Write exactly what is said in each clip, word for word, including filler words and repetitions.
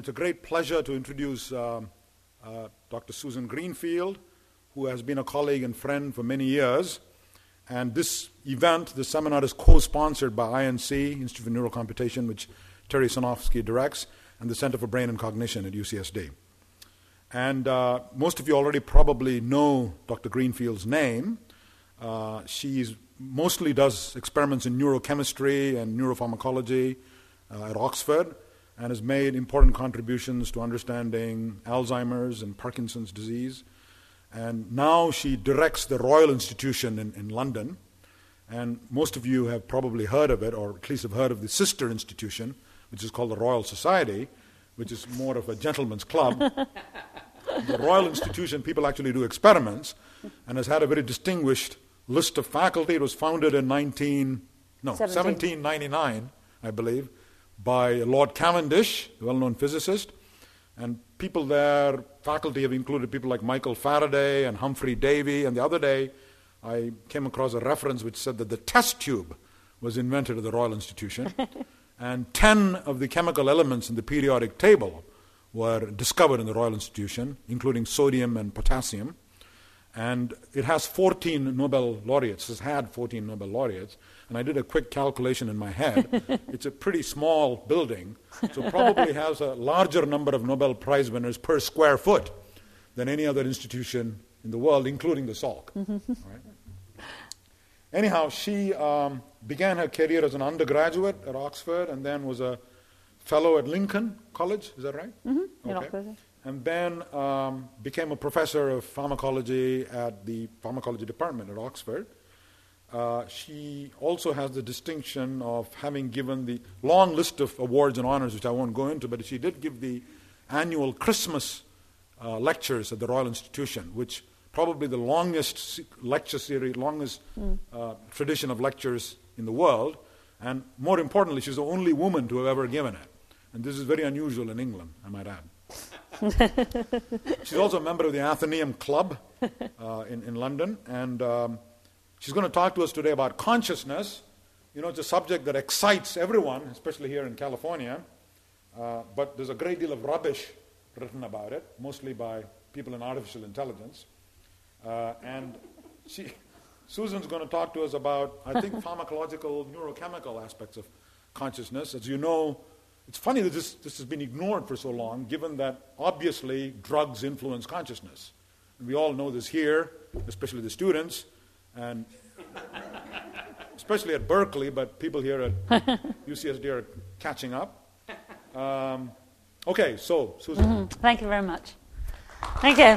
It's a great pleasure to introduce um, uh, Doctor Susan Greenfield, who has been a colleague and friend for many years. And this event, this seminar, is co-sponsored by I N C, Institute for Neurocomputation, which Terry Sanofsky directs, and the Center for Brain and Cognition at U C S D. And uh, most of you already probably know Doctor Greenfield's name. Uh, she mostly does experiments in neurochemistry and neuropharmacology uh, at Oxford, and has made important contributions to understanding Alzheimer's and Parkinson's disease. And now she directs the Royal Institution in, in London. And most of you have probably heard of it, or at least have heard of the sister institution, which is called the Royal Society, which is more of a gentleman's club. The Royal Institution, people actually do experiments, and has had a very distinguished list of faculty. It was founded in nineteen, no, seventeen ninety-nine, I believe, by Lord Cavendish, a well-known physicist. And people there, faculty have included people like Michael Faraday and Humphrey Davy. And the other day, I came across a reference which said that the test tube was invented at the Royal Institution. And ten of the chemical elements in the periodic table were discovered in the Royal Institution, including sodium and potassium. And it has fourteen Nobel laureates. It has had fourteen Nobel laureates. And I did a quick calculation in my head. It's a pretty small building, so probably has a larger number of Nobel Prize winners per square foot than any other institution in the world, including the Salk. Right? Anyhow, she um, began her career as an undergraduate at Oxford, and then was a fellow at Lincoln College. Is that right? Mm-hmm. Okay. And then um, became a professor of pharmacology at the pharmacology department at Oxford. Uh, she also has the distinction of having given the long list of awards and honors, which I won't go into, but she did give the annual Christmas uh, lectures at the Royal Institution, which probably the longest se- lecture series, longest mm. uh, tradition of lectures in the world. And more importantly, she's the only woman to have ever given it. And this is very unusual in England, I might add. She's also a member of the Athenaeum Club uh, in, in London, and um, she's going to talk to us today about consciousness. You know, it's a subject that excites everyone, especially here in California, uh, but there's a great deal of rubbish written about it, mostly by people in artificial intelligence. Uh, and she, Susan's going to talk to us about, I think, pharmacological, neurochemical aspects of consciousness. As you know, it's funny that this, this has been ignored for so long, given that obviously drugs influence consciousness. And we all know this here, especially the students, and especially at Berkeley, but people here at U C S D are catching up. Um, okay, so, Susan. Mm-hmm. Thank you very much. Thank you.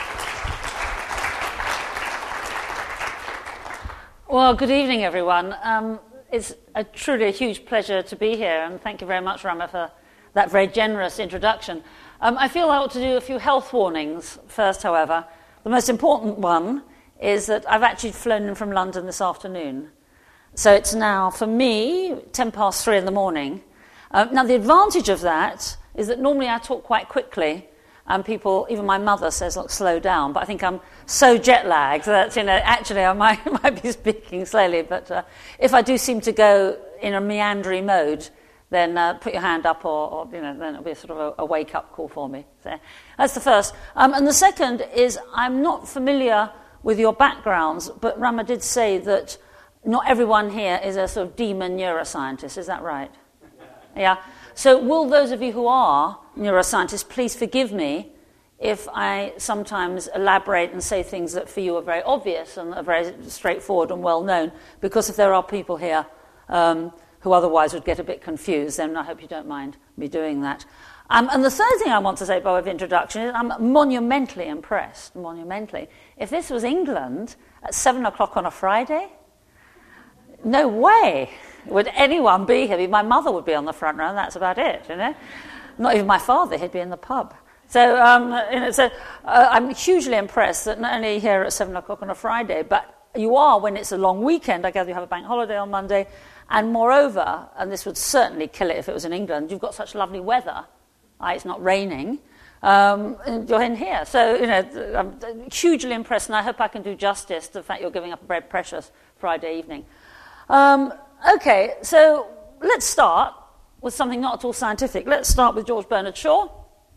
Well, good evening, everyone. Um, it's a truly a huge pleasure to be here, and thank you very much, Rama, for that very generous introduction. Um, I feel I ought to do a few health warnings first, however. The most important one is that I've actually flown in from London this afternoon. So it's now, for me, ten past three in the morning. Uh, now, the advantage of that is that normally I talk quite quickly, and people, even my mother says, look, slow down. But I think I'm so jet-lagged that, you know, actually I might, might be speaking slowly. But uh, if I do seem to go in a meandering mode, then uh, put your hand up, or, or, you know, then it'll be a sort of a, a wake-up call for me. So that's the first. Um, and the second is I'm not familiar with your backgrounds, but Rama did say that not everyone here is a sort of demon neuroscientist. Is that right? Yeah. So will those of you who are neuroscientists please forgive me if I sometimes elaborate and say things that for you are very obvious and are very straightforward and well known, because if there are people here um, who otherwise would get a bit confused, then I hope you don't mind me doing that. Um, and the third thing I want to say by way of introduction is I'm monumentally impressed, monumentally. If this was England at seven o'clock on a Friday, no way would anyone be here. My mother would be on the front row, and that's about it, you know. Not even my father, he'd be in the pub. So, um, you know, so uh, I'm hugely impressed that not only here at seven o'clock on a Friday, but you are when it's a long weekend. I gather you have a bank holiday on Monday. And moreover, and this would certainly kill it if it was in England, you've got such lovely weather. Uh, it's not raining. Um, and you're in here. So, you know, I'm hugely impressed, and I hope I can do justice to the fact you're giving up a very precious Friday evening. Um, okay, so let's start with something not at all scientific. Let's start with George Bernard Shaw,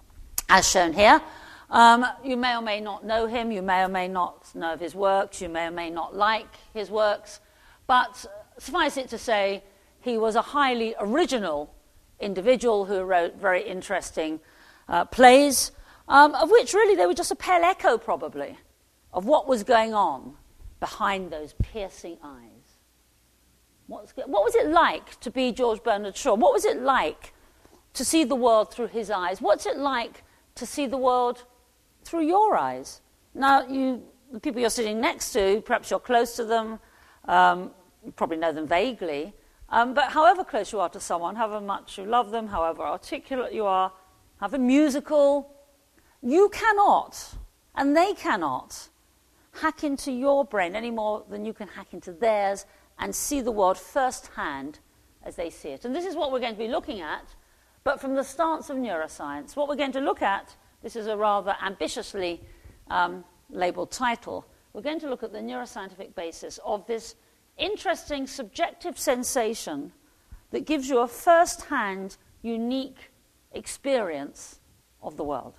as shown here. Um, you may or may not know him, you may or may not know of his works, you may or may not like his works, but suffice it to say, he was a highly original individual who wrote very interesting uh, plays, um, of which really they were just a pale echo, probably, of what was going on behind those piercing eyes. What's, what was it like to be George Bernard Shaw? What was it like to see the world through his eyes? What's it like to see the world through your eyes? Now, you, the people you're sitting next to, perhaps you're close to them, um, you probably know them vaguely, um, but however close you are to someone, however much you love them, however articulate you are, however musical, you cannot, and they cannot, hack into your brain any more than you can hack into theirs and see the world firsthand as they see it. And this is what we're going to be looking at, but from the stance of neuroscience. What we're going to look at, this is a rather ambitiously um, labeled title, we're going to look at the neuroscientific basis of this interesting subjective sensation that gives you a first-hand, unique experience of the world.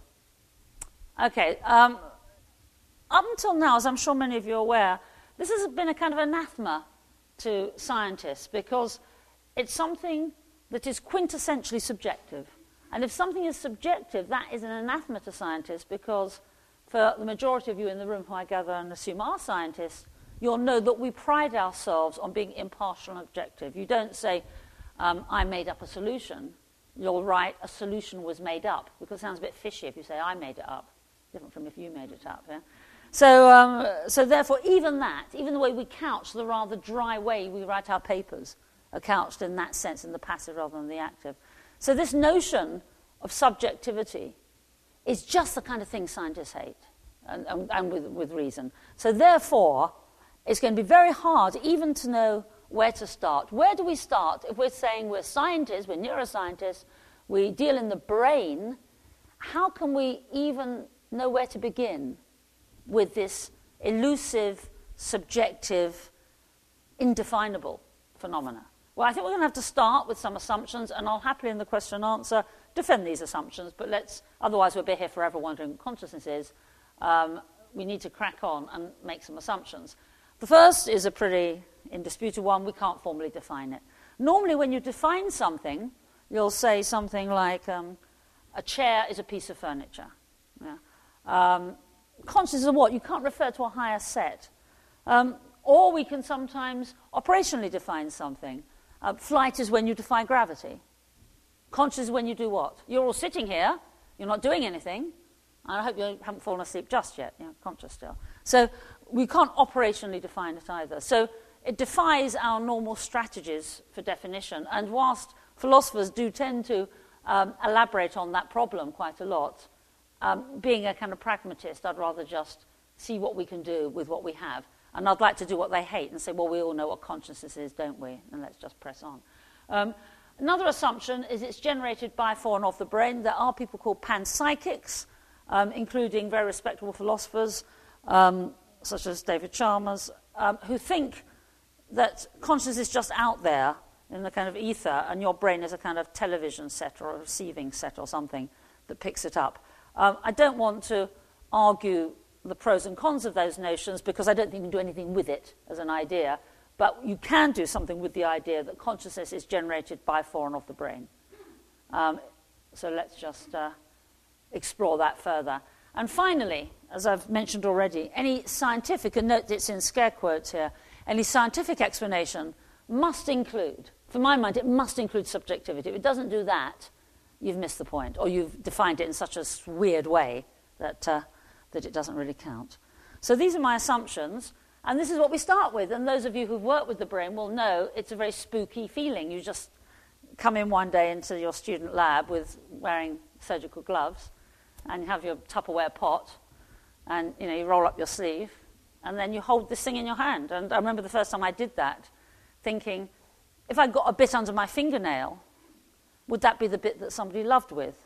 Okay, um, up until now, as I'm sure many of you are aware, this has been a kind of anathema to scientists because it's something that is quintessentially subjective. And if something is subjective, that is an anathema to scientists because for the majority of you in the room who I gather and assume are scientists, you'll know that we pride ourselves on being impartial and objective. You don't say, um, I made up a solution. You'll write, a solution was made up, because it sounds a bit fishy if you say, I made it up. Different from if you made it up, yeah? So, um, so therefore, even that, even the way we couch, the rather dry way we write our papers, are couched in that sense, in the passive rather than the active. So this notion of subjectivity is just the kind of thing scientists hate, and, and, and with, with reason. So therefore, it's going to be very hard even to know where to start. Where do we start? If we're saying we're scientists, we're neuroscientists, we deal in the brain, how can we even know where to begin with this elusive, subjective, indefinable phenomena? Well, I think we're going to have to start with some assumptions, and I'll happily in the question and answer defend these assumptions, but let's, otherwise we'll be here forever wondering what consciousness is. Um, we need to crack on and make some assumptions. The first is a pretty indisputable one. We can't formally define it. Normally when you define something, you'll say something like um, a chair is a piece of furniture. Yeah. Um, consciousness of what? You can't refer to a higher set. Um, or we can sometimes operationally define something. Uh, flight is when you defy gravity. Conscious is when you do what? You're all sitting here, you're not doing anything, and I hope you haven't fallen asleep just yet, you're conscious still. So we can't operationally define it either. So it defies our normal strategies for definition, and whilst philosophers do tend to um, elaborate on that problem quite a lot, um, being a kind of pragmatist, I'd rather just see what we can do with what we have. And I'd like to do what they hate and say, well, we all know what consciousness is, don't we? And let's just press on. Um, another assumption is it's generated by, for, and of the brain. There are people called panpsychics, um, including very respectable philosophers, um, such as David Chalmers, um, who think that consciousness is just out there in the kind of ether, and your brain is a kind of television set or a receiving set or something that picks it up. Um, I don't want to argue the pros and cons of those notions because I don't think you can do anything with it as an idea, but you can do something with the idea that consciousness is generated by, for, and of the brain. Um, so let's just uh, explore that further. And finally, as I've mentioned already, any scientific, and note it's in scare quotes here, any scientific explanation must include, for my mind, it must include subjectivity. If it doesn't do that, you've missed the point, or you've defined it in such a weird way that, uh, that it doesn't really count. So these are my assumptions, and this is what we start with. And those of you who've worked with the brain will know it's a very spooky feeling. You just come in one day into your student lab with wearing surgical gloves, and you have your Tupperware pot, and you know you roll up your sleeve, and then you hold this thing in your hand. And I remember the first time I did that, thinking, if I got a bit under my fingernail, would that be the bit that somebody loved with?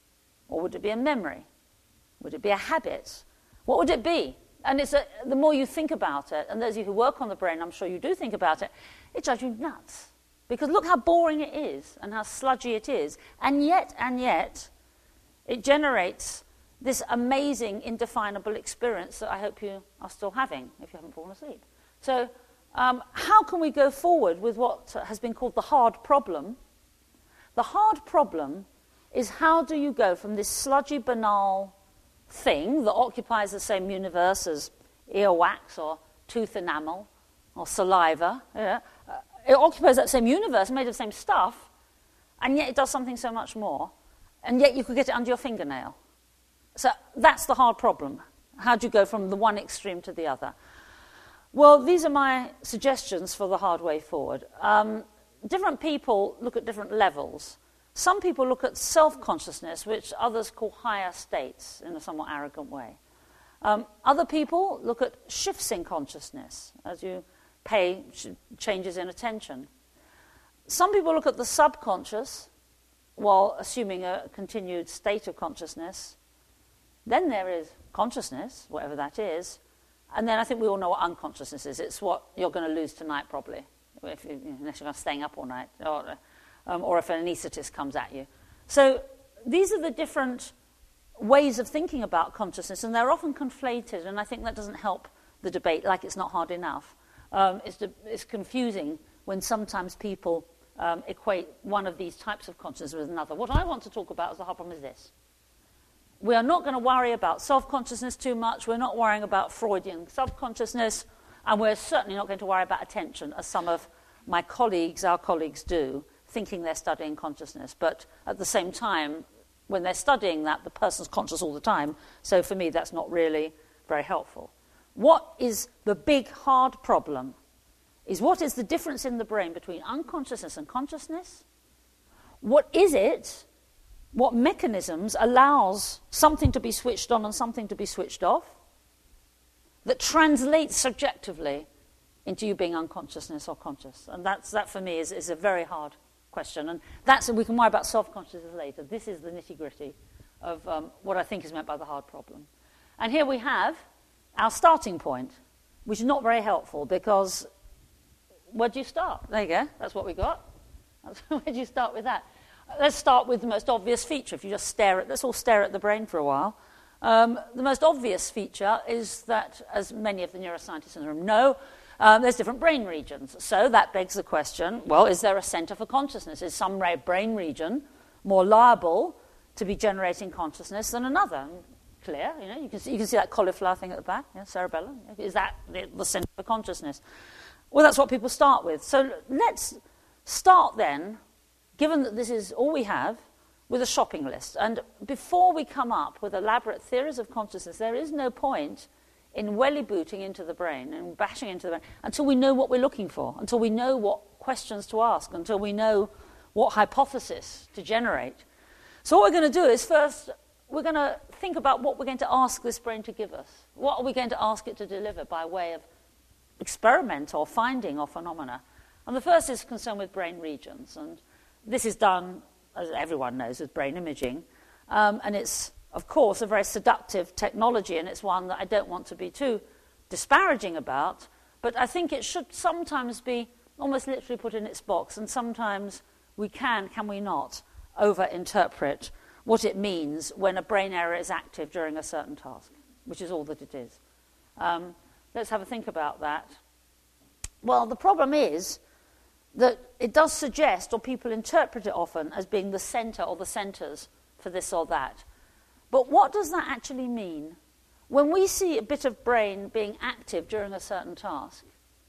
Or would it be a memory? Would it be a habit? What would it be? And it's a, the more you think about it, and those of you who work on the brain, I'm sure you do think about it, it drives you nuts. Because look how boring it is and how sludgy it is. And yet, and yet, it generates this amazing, indefinable experience that I hope you are still having if you haven't fallen asleep. So um, how can we go forward with what has been called the hard problem? The hard problem is how do you go from this sludgy, banal thing that occupies the same universe as earwax or tooth enamel or saliva. Yeah, uh, it occupies that same universe, made of the same stuff, and yet it does something so much more, and yet you could get it under your fingernail. So that's the hard problem. How do you go from the one extreme to the other? Well, these are my suggestions for the hard way forward. Um, different people look at different levels. Some people look at self-consciousness, which others call higher states in a somewhat arrogant way. Um, other people look at shifts in consciousness as you pay ch- changes in attention. Some people look at the subconscious while assuming a continued state of consciousness. Then there is consciousness, whatever that is, and then I think we all know what unconsciousness is. It's what you're going to lose tonight, probably, if you, unless you're staying up all night, or, um, or if an anaesthetist comes at you. So these are the different ways of thinking about consciousness, and they're often conflated, and I think that doesn't help the debate, like it's not hard enough. Um, it's, de- it's confusing when sometimes people um, equate one of these types of consciousness with another. What I want to talk about as the hard problem is this. We are not going to worry about self-consciousness too much. We're not worrying about Freudian subconsciousness, and we're certainly not going to worry about attention, as some of my colleagues, our colleagues do, thinking they're studying consciousness. But at the same time, when they're studying that, the person's conscious all the time. So for me, that's not really very helpful. What is the big, hard problem is what is the difference in the brain between unconsciousness and consciousness? What is it? What mechanisms allows something to be switched on and something to be switched off that translates subjectively into you being unconsciousness or conscious? And that's, that, for me, is, is a very hard question. And that's, we can worry about self-consciousness later. This is the nitty-gritty of um, what I think is meant by the hard problem. And here we have our starting point, which is not very helpful because where do you start? There you go. That's what we got. Where do you start with that? Let's start with the most obvious feature. If you just stare at, let's all stare at the brain for a while. Um, the most obvious feature is that, as many of the neuroscientists in the room know, um, there's different brain regions. So that begs the question, well, is there a center for consciousness? Is some brain region more liable to be generating consciousness than another? Clear, you know, you can see, you can see that cauliflower thing at the back, yeah, cerebellum. Is that the, the center for consciousness? Well, that's what people start with. So let's start then, given that this is all we have, with a shopping list. And before we come up with elaborate theories of consciousness, there is no point in welly booting into the brain and bashing into the brain until we know what we're looking for, until we know what questions to ask, until we know what hypothesis to generate. So what we're going to do is first, we're going to think about what we're going to ask this brain to give us. What are we going to ask it to deliver by way of experiment or finding or phenomena? And the first is concerned with brain regions. And this is done, as everyone knows, with brain imaging. Um, and it's, of course, a very seductive technology, and it's one that I don't want to be too disparaging about, but I think it should sometimes be almost literally put in its box, and sometimes we can, can we not, over-interpret what it means when a brain area is active during a certain task, which is all that it is. Um, let's have a think about that. Well, the problem is that it does suggest, or people interpret it often, as being the center or the centers for this or that. But what does that actually mean? When we see a bit of brain being active during a certain task,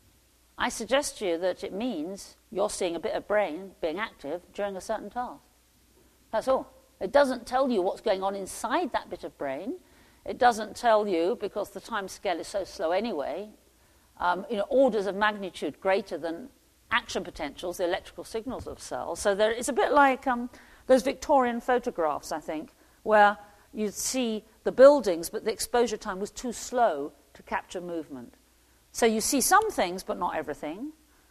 I suggest to you that it means you're seeing a bit of brain being active during a certain task. That's all. It doesn't tell you what's going on inside that bit of brain. It doesn't tell you, because the time scale is so slow anyway, um, you know, orders of magnitude greater than action potentials, the electrical signals of cells. So there, it's a bit like um, those Victorian photographs, I think, where you'd see the buildings, but the exposure time was too slow to capture movement. So you see some things, but not everything.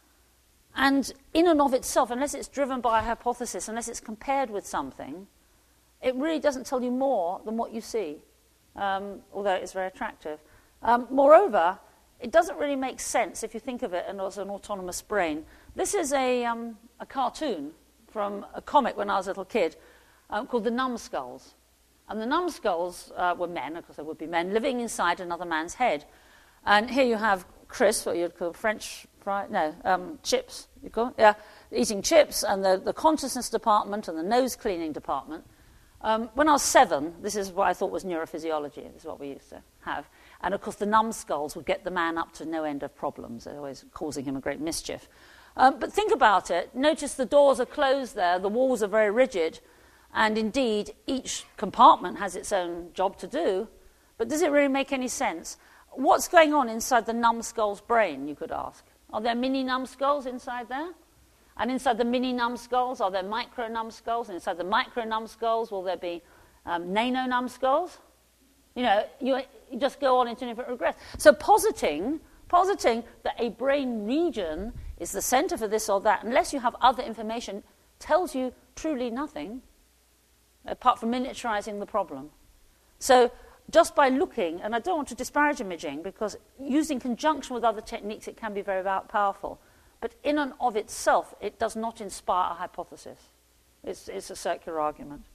And in and of itself, unless it's driven by a hypothesis, unless it's compared with something, it really doesn't tell you more than what you see, um, although it's very attractive. Um, moreover, it doesn't really make sense if you think of it as an autonomous brain. This is a, um, a cartoon from a comic when I was a little kid um, called The Numbskulls. And the Numbskulls uh, were men, of course they would be men, living inside another man's head. And here you have Chris, what you'd call French fry, no, um, chips, you call it? Yeah, eating chips, and the, the consciousness department and the nose cleaning department. Um, when I was seven, this is what I thought was neurophysiology. This is what we used to have. And, of course, the numbskulls would get the man up to no end of problems. They're always causing him a great mischief. Um, but think about it. Notice the doors are closed there. The walls are very rigid. And, indeed, each compartment has its own job to do. But does it really make any sense? What's going on inside the numbskull's brain, you could ask? Are there mini numbskulls inside there? And inside the mini numbskulls, are there micro numbskulls? And inside the micro numbskulls, will there be um, nano numbskulls? You know, you, you just go on into different regress. So positing, positing that a brain region is the center for this or that, unless you have other information, tells you truly nothing, apart from miniaturizing the problem. So just by looking, and I don't want to disparage imaging, because using conjunction with other techniques, it can be very powerful. But in and of itself, it does not inspire a hypothesis. It's, it's a circular argument.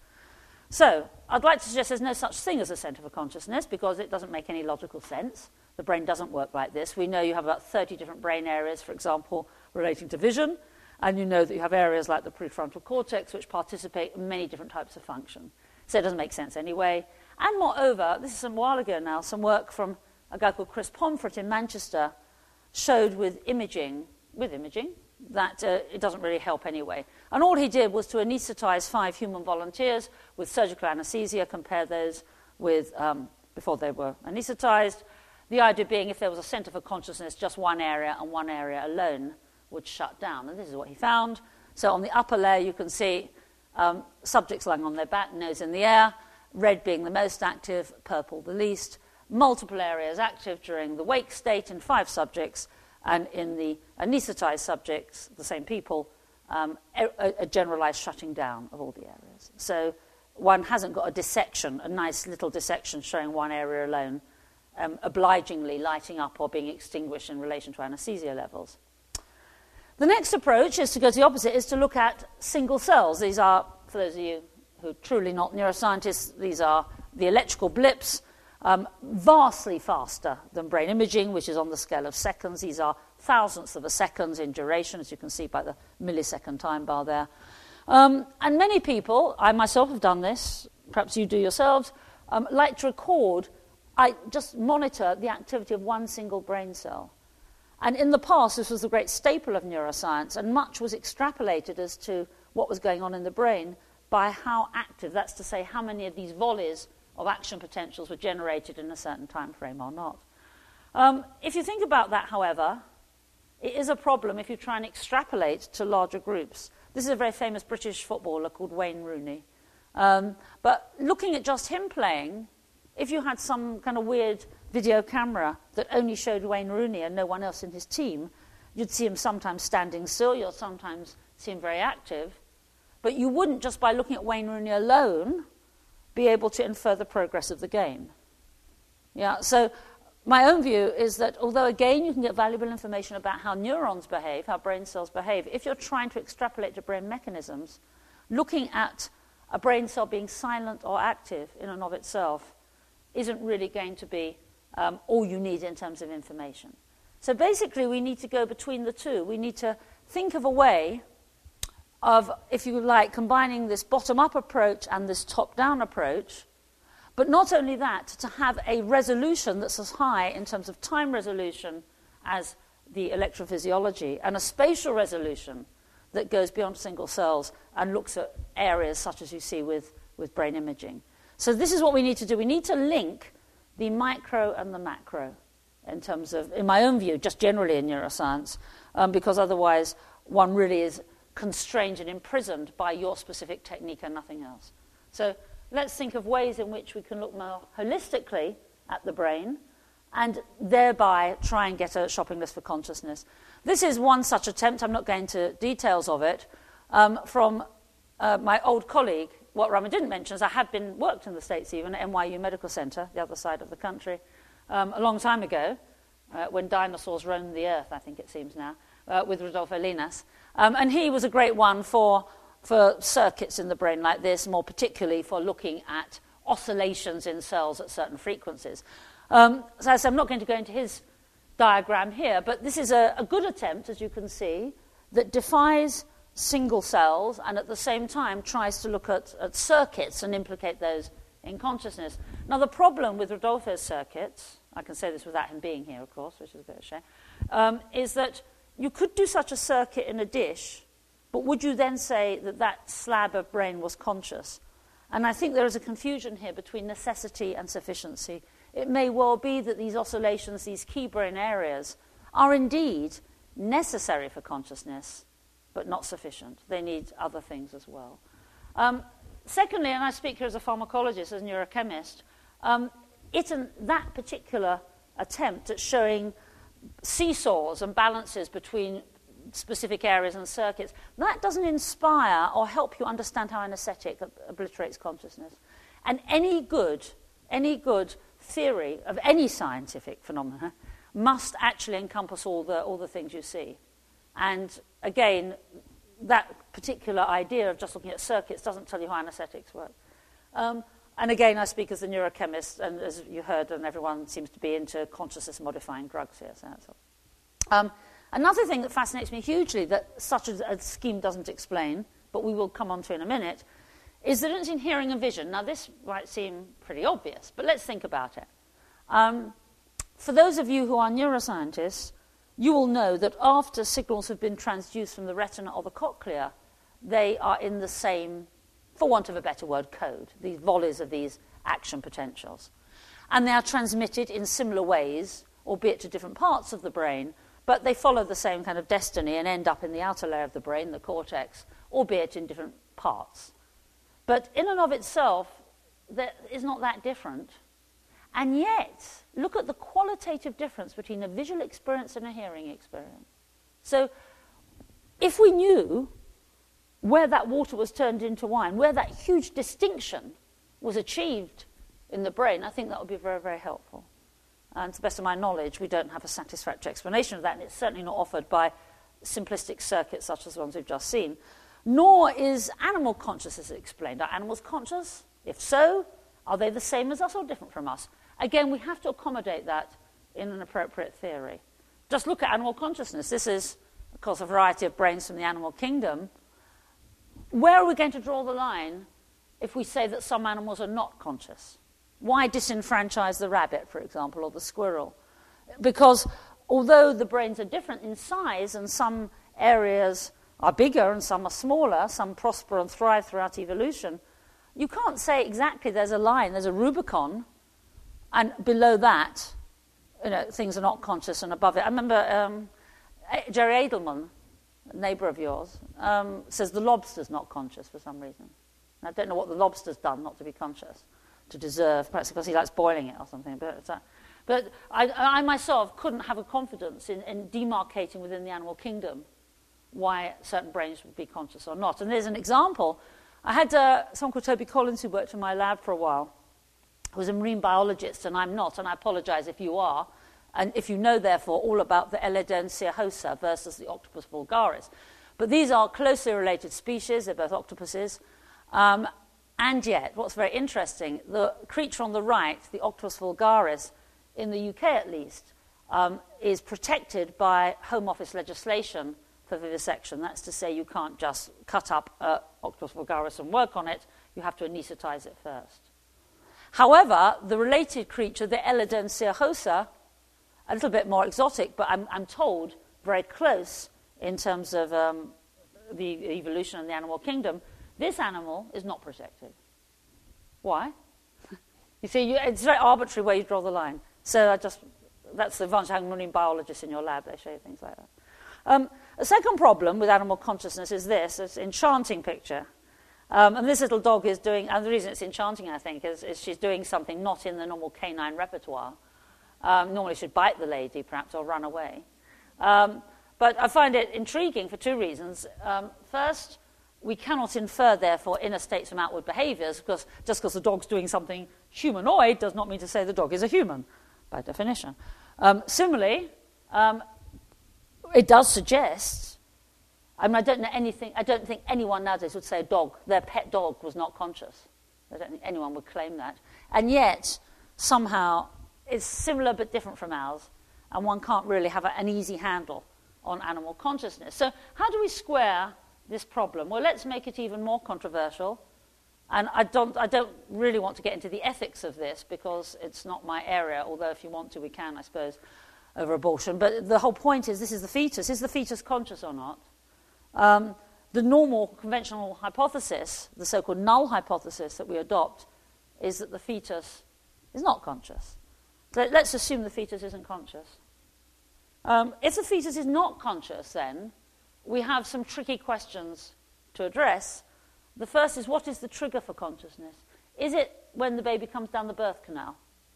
So I'd like to suggest there's no such thing as a center for consciousness, because it doesn't make any logical sense. The brain doesn't work like this. We know you have about thirty different brain areas, for example, relating to vision, and you know that you have areas like the prefrontal cortex which participate in many different types of function. So it doesn't make sense anyway. And moreover, this is some while ago now, some work from a guy called Chris Pomfret in Manchester showed with imaging, with imaging, that uh, it doesn't really help anyway. And all he did was to anesthetize five human volunteers with surgical anesthesia, compare those with um, before they were anesthetized. The idea being if there was a center for consciousness, just one area and one area alone would shut down. And this is what he found. So on the upper layer, you can see um, subjects lying on their back, nose in the air, red being the most active, purple the least, multiple areas active during the wake state in five subjects, and in the anesthetized subjects, the same people, um, a, a generalized shutting down of all the areas. So one hasn't got a dissection, a nice little dissection showing one area alone, um, obligingly lighting up or being extinguished in relation to anesthesia levels. The next approach is to go to the opposite, is to look at single cells. These are, for those of you who are truly not neuroscientists, these are the electrical blips, um, vastly faster than brain imaging, which is on the scale of seconds. These are thousandths of a second in duration, as you can see by the millisecond time bar there. Um, and many people, I myself have done this, perhaps you do yourselves, um, like to record, I just monitor the activity of one single brain cell. And in the past, this was the great staple of neuroscience, and much was extrapolated as to what was going on in the brain by how active, that's to say, how many of these volleys of action potentials were generated in a certain time frame or not. Um, if you think about that, however, it is a problem if you try and extrapolate to larger groups. This is a very famous British footballer called Wayne Rooney. Um, but looking at just him playing, if you had some kind of weird video camera that only showed Wayne Rooney and no one else in his team, you'd see him sometimes standing still, you'll sometimes see him very active. But you wouldn't, just by looking at Wayne Rooney alone, be able to infer the progress of the game. Yeah, so my own view is that although, again, you can get valuable information about how neurons behave, how brain cells behave, if you're trying to extrapolate to brain mechanisms, looking at a brain cell being silent or active in and of itself isn't really going to be um, all you need in terms of information. So basically, we need to go between the two. We need to think of a way of, if you like, combining this bottom-up approach and this top-down approach, but not only that, to have a resolution that's as high in terms of time resolution as the electrophysiology, and a spatial resolution that goes beyond single cells and looks at areas such as you see with, with brain imaging. So this is what we need to do. We need to link the micro and the macro in terms of, in my own view, just generally in neuroscience, um, because otherwise one really is constrained and imprisoned by your specific technique and nothing else. So let's think of ways in which we can look more holistically at the brain and thereby try and get a shopping list for consciousness. This is one such attempt, I'm not going into details of it, um, from uh, my old colleague. What Rama didn't mention is I had been worked in the States even at N Y U Medical Center, the other side of the country, um, a long time ago. uh, when dinosaurs roamed the earth, I think it seems now, uh, with Rodolfo Linas. Um, and he was a great one for, for circuits in the brain like this, more particularly for looking at oscillations in cells at certain frequencies. Um, so as I said, I'm not going to go into his diagram here, but this is a, a good attempt, as you can see, that defies single cells and at the same time tries to look at, at circuits and implicate those in consciousness. Now, the problem with Rodolfo's circuits, I can say this without him being here, of course, which is a bit of a shame, um, is that you could do such a circuit in a dish, but would you then say that that slab of brain was conscious? And I think there is a confusion here between necessity and sufficiency. It may well be that these oscillations, these key brain areas, are indeed necessary for consciousness, but not sufficient. They need other things as well. Um, secondly, and I speak here as a pharmacologist, as a neurochemist, um, it's an, that particular attempt at showing seesaws and balances between specific areas and circuits, that doesn't inspire or help you understand how anesthetic ob- obliterates consciousness. And any good, any good theory of any scientific phenomena must actually encompass all the, all the things you see. And again, that particular idea of just looking at circuits doesn't tell you how anesthetics work. Um, and again, I speak as a neurochemist, and as you heard, and everyone seems to be into consciousness-modifying drugs here. So that's all. Um, another thing that fascinates me hugely that such a, a scheme doesn't explain, but we will come on to in a minute, is the difference in hearing and vision. Now, this might seem pretty obvious, but let's think about it. Um, for those of you who are neuroscientists, you will know that after signals have been transduced from the retina or the cochlea, they are in the same, for want of a better word, code, these volleys of these action potentials. And they are transmitted in similar ways, albeit to different parts of the brain, but they follow the same kind of destiny and end up in the outer layer of the brain, the cortex, albeit in different parts. But in and of itself, that is not that different. And yet, look at the qualitative difference between a visual experience and a hearing experience. So, if we knew where that water was turned into wine, where that huge distinction was achieved in the brain, I think that would be very, very helpful. And to the best of my knowledge, we don't have a satisfactory explanation of that, and it's certainly not offered by simplistic circuits such as the ones we've just seen. Nor is animal consciousness explained. Are animals conscious? If so, are they the same as us or different from us? Again, we have to accommodate that in an appropriate theory. Just look at animal consciousness. This is, of course, a variety of brains from the animal kingdom. Where are we going to draw the line if we say that some animals are not conscious? Why disenfranchise the rabbit, for example, or the squirrel? Because although the brains are different in size and some areas are bigger and some are smaller, some prosper and thrive throughout evolution, you can't say exactly there's a line, there's a Rubicon, and below that, you know, things are not conscious, and above it. I remember um, Jerry Edelman, a neighbour of yours, um, says the lobster's not conscious for some reason. And I don't know what the lobster's done not to be conscious, to deserve, perhaps because he likes boiling it or something. But, it's a, but I, I myself couldn't have a confidence in, in demarcating within the animal kingdom why certain brains would be conscious or not. And there's an example. I had uh, someone called Toby Collins who worked in my lab for a while, who was a marine biologist, and I'm not, and I apologize if you are, and if you know, therefore, all about the Eledon cirrhosa versus the Octopus vulgaris. But these are closely related species, they're both octopuses, um, and yet, what's very interesting, the creature on the right, the Octopus vulgaris, in the U K at least, um, is protected by Home Office legislation for vivisection. That's to say, you can't just cut up uh, Octopus vulgaris and work on it, you have to anaesthetize it first. However, the related creature, the Eledon cirrhosa, a little bit more exotic, but I'm, I'm told very close in terms of um, the evolution in the animal kingdom, this animal is not protected. Why? You see, you, it's a very arbitrary where you draw the line. So I just, that's the advantage of having marine biologists in your lab, they show you things like that. Um, a second problem with animal consciousness is this, it's an enchanting picture. Um, and this little dog is doing, and the reason it's enchanting, I think, is, is she's doing something not in the normal canine repertoire. Um, normally she'd bite the lady, perhaps, or run away. Um, but I find it intriguing for two reasons. Um, first, we cannot infer, therefore, inner states from outward behaviors, because just because the dog's doing something humanoid does not mean to say the dog is a human, by definition. Um, similarly, um, it does suggest, I mean, I don't know anything, I don't think anyone nowadays would say a dog, their pet dog was not conscious. I don't think anyone would claim that. And yet, somehow, it's similar but different from ours, and one can't really have a, an easy handle on animal consciousness. So how do we square this problem? Well, let's make it even more controversial. And I don't, I don't really want to get into the ethics of this because it's not my area, although if you want to, we can, I suppose, over abortion. But the whole point is, this is the fetus. Is the fetus conscious or not? Um, the normal conventional hypothesis, the so-called null hypothesis that we adopt, is that the fetus is not conscious. So let's assume the fetus isn't conscious. Um, if the fetus is not conscious, then we have some tricky questions to address. The first is, what is the trigger for consciousness? Is it when the baby comes down the birth canal?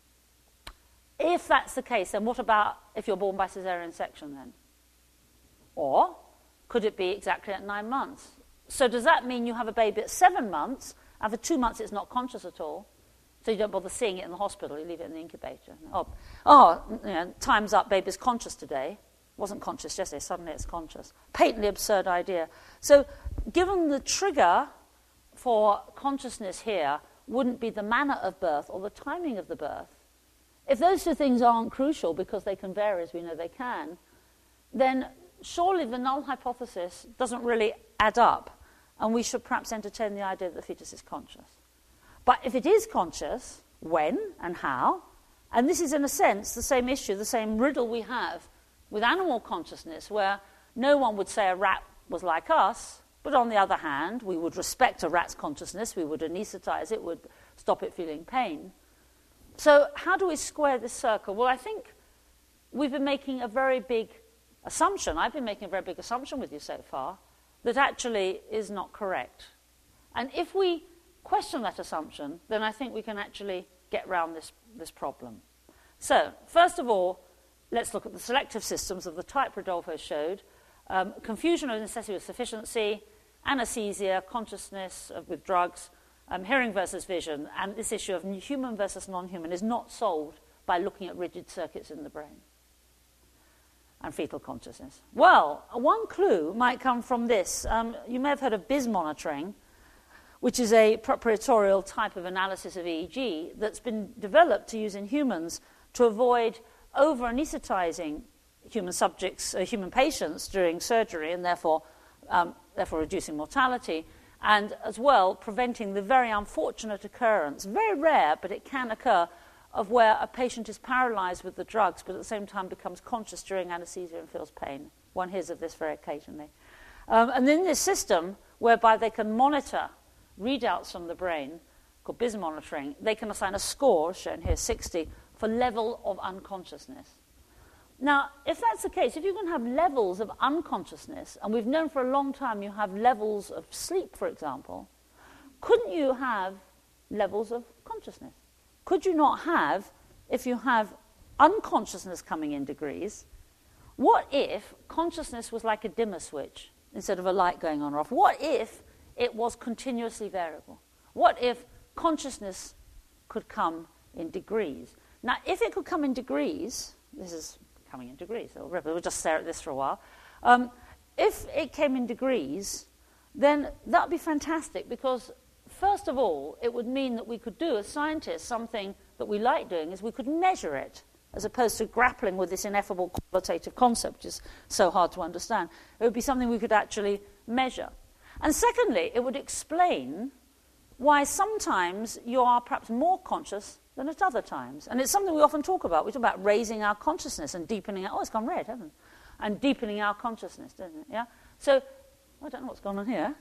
If that's the case, then what about if you're born by caesarean section then? Or could it be exactly at nine months? So does that mean you have a baby at seven months, and for two months it's not conscious at all? So you don't bother seeing it in the hospital, you leave it in the incubator. Oh, oh you know, time's up, baby's conscious today. Wasn't conscious yesterday, suddenly it's conscious. Patently absurd idea. So given the trigger for consciousness here wouldn't be the manner of birth or the timing of the birth, if those two things aren't crucial because they can vary as we know they can, then surely the null hypothesis doesn't really add up, and we should perhaps entertain the idea that the fetus is conscious. But if it is conscious, when and how? And this is in a sense the same issue, the same riddle we have with animal consciousness, where no one would say a rat was like us, but on the other hand, we would respect a rat's consciousness, we would anaesthetize it, would stop it feeling pain. So how do we square this circle? Well, I think we've been making a very big assumption, I've been making a very big assumption with you so far, that actually is not correct. And if we question that assumption, then I think we can actually get around this, this problem. So, first of all, let's look at the selective systems of the type Rodolfo showed. Um, confusion of necessity with sufficiency, anesthesia, consciousness of, with drugs, um, hearing versus vision, and this issue of human versus non-human is not solved by looking at rigid circuits in the brain and fetal consciousness. Well, one clue might come from this. Um, you may have heard of B I S monitoring, which is a preparatorial type of analysis of E E G that's been developed to use in humans to avoid over-anesthetizing human subjects, uh, human patients during surgery, and therefore, um, therefore reducing mortality, and as well preventing the very unfortunate occurrence, very rare, but it can occur, of where a patient is paralyzed with the drugs, but at the same time becomes conscious during anesthesia and feels pain. One hears of this very occasionally. Um, and in this system, whereby they can monitor readouts from the brain, called B I S monitoring, they can assign a score, shown here, sixty, for level of unconsciousness. Now, if that's the case, if you can have levels of unconsciousness, and we've known for a long time you have levels of sleep, for example, couldn't you have levels of consciousness? Could you not have, if you have unconsciousness coming in degrees, what if consciousness was like a dimmer switch instead of a light going on or off? What if it was continuously variable? What if consciousness could come in degrees? Now, if it could come in degrees, this is coming in degrees, so we'll just stare at this for a while. Um, if it came in degrees, then that would be fantastic, because first of all, it would mean that we could do, as scientists, something that we like doing, is we could measure it, as opposed to grappling with this ineffable qualitative concept, which is so hard to understand. It would be something we could actually measure. And secondly, it would explain why sometimes you are perhaps more conscious than at other times. And it's something we often talk about. We talk about raising our consciousness and deepening our... Oh, it's gone red, hasn't it? And deepening our consciousness, doesn't it? Yeah? So, I don't know what's going on here.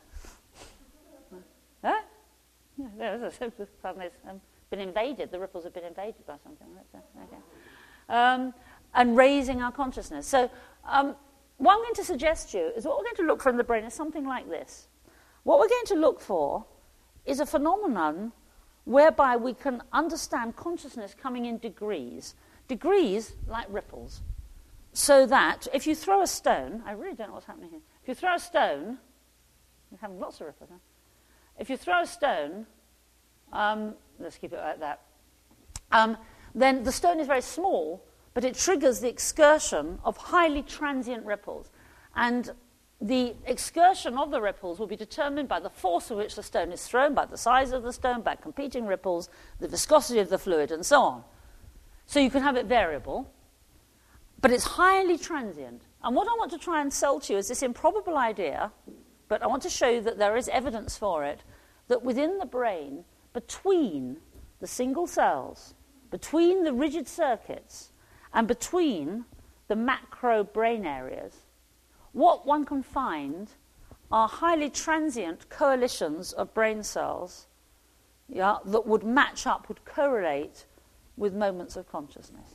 Huh? Yeah, there is a suddenly it's um, been invaded. The ripples have been invaded by something. That's, uh, okay. Um, and raising our consciousness. So, um, what I'm going to suggest to you is what we're going to look for in the brain is something like this. What we're going to look for is a phenomenon whereby we can understand consciousness coming in degrees. Degrees like ripples. So that if you throw a stone, I really don't know what's happening here. If you throw a stone, we're having lots of ripples, huh? If you throw a stone, um, let's keep it like that, um, then the stone is very small, but it triggers the excursion of highly transient ripples. And the excursion of the ripples will be determined by the force with which the stone is thrown, by the size of the stone, by competing ripples, the viscosity of the fluid, and so on. So you can have it variable, but it's highly transient. And what I want to try and sell to you is this improbable idea, but I want to show you that there is evidence for it, that within the brain, between the single cells, between the rigid circuits, and between the macro brain areas, what one can find are highly transient coalitions of brain cells yeah, that would match up, would correlate with moments of consciousness.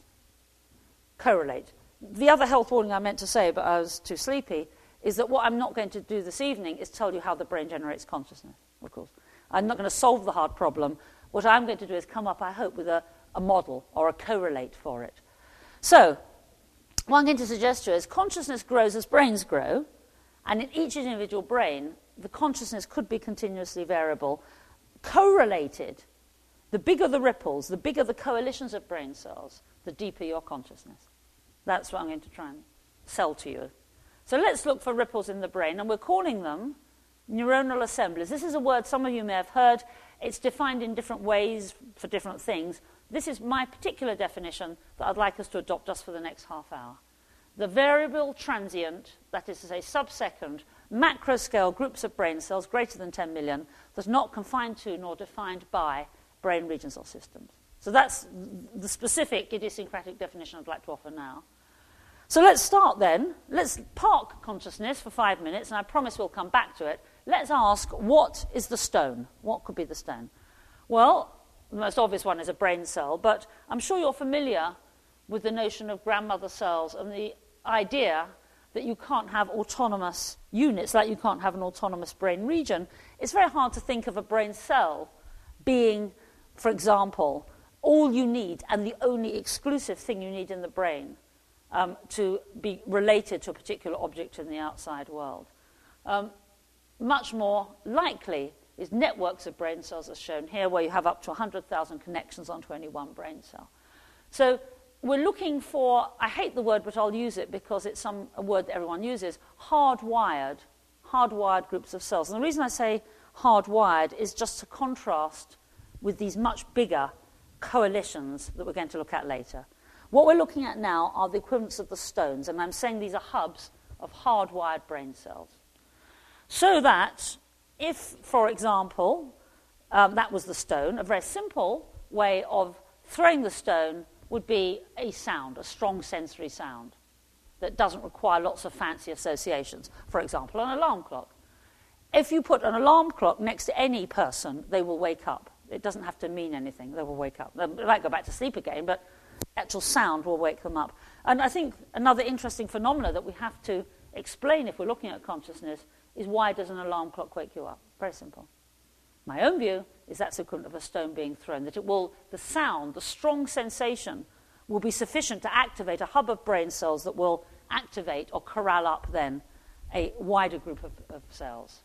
Correlate. The other health warning I meant to say, but I was too sleepy, is that what I'm not going to do this evening is tell you how the brain generates consciousness, of course. I'm not going to solve the hard problem. What I'm going to do is come up, I hope, with a, a model or a correlate for it. So, what I'm going to suggest to you is consciousness grows as brains grow, and in each individual brain, the consciousness could be continuously variable, correlated. The bigger the ripples, the bigger the coalitions of brain cells, the deeper your consciousness. That's what I'm going to try and sell to you. So let's look for ripples in the brain, and we're calling them neuronal assemblies. This is a word some of you may have heard. It's defined in different ways for different things. This is my particular definition that I'd like us to adopt just for the next half hour. The variable transient, that is to say sub-second, macro-scale groups of brain cells greater than ten million that's not confined to nor defined by brain regions or systems. So that's the specific idiosyncratic definition I'd like to offer now. So let's start then. Let's park consciousness for five minutes, and I promise we'll come back to it. Let's ask, what is the stone? What could be the stone? Well, the most obvious one is a brain cell, but I'm sure you're familiar with the notion of grandmother cells and the idea that you can't have autonomous units, like you can't have an autonomous brain region. It's very hard to think of a brain cell being, for example, all you need and the only exclusive thing you need in the brain um, to be related to a particular object in the outside world. Um, much more likely is networks of brain cells as shown here, where you have up to one hundred thousand connections onto any one brain cell. So we're looking for, I hate the word, but I'll use it because it's some, a word that everyone uses, hardwired, hardwired groups of cells. And the reason I say hardwired is just to contrast with these much bigger coalitions that we're going to look at later. What we're looking at now are the equivalents of the stones, and I'm saying these are hubs of hardwired brain cells. So that if, for example, um, that was the stone, a very simple way of throwing the stone would be a sound, a strong sensory sound that doesn't require lots of fancy associations. For example, an alarm clock. If you put an alarm clock next to any person, they will wake up. It doesn't have to mean anything. They will wake up. They might go back to sleep again, but actual sound will wake them up. And I think another interesting phenomenon that we have to explain if we're looking at consciousness is, why does an alarm clock wake you up? Very simple. My own view is that's equivalent of a stone being thrown, that it will, the sound, the strong sensation, will be sufficient to activate a hub of brain cells that will activate or corral up then a wider group of, of cells.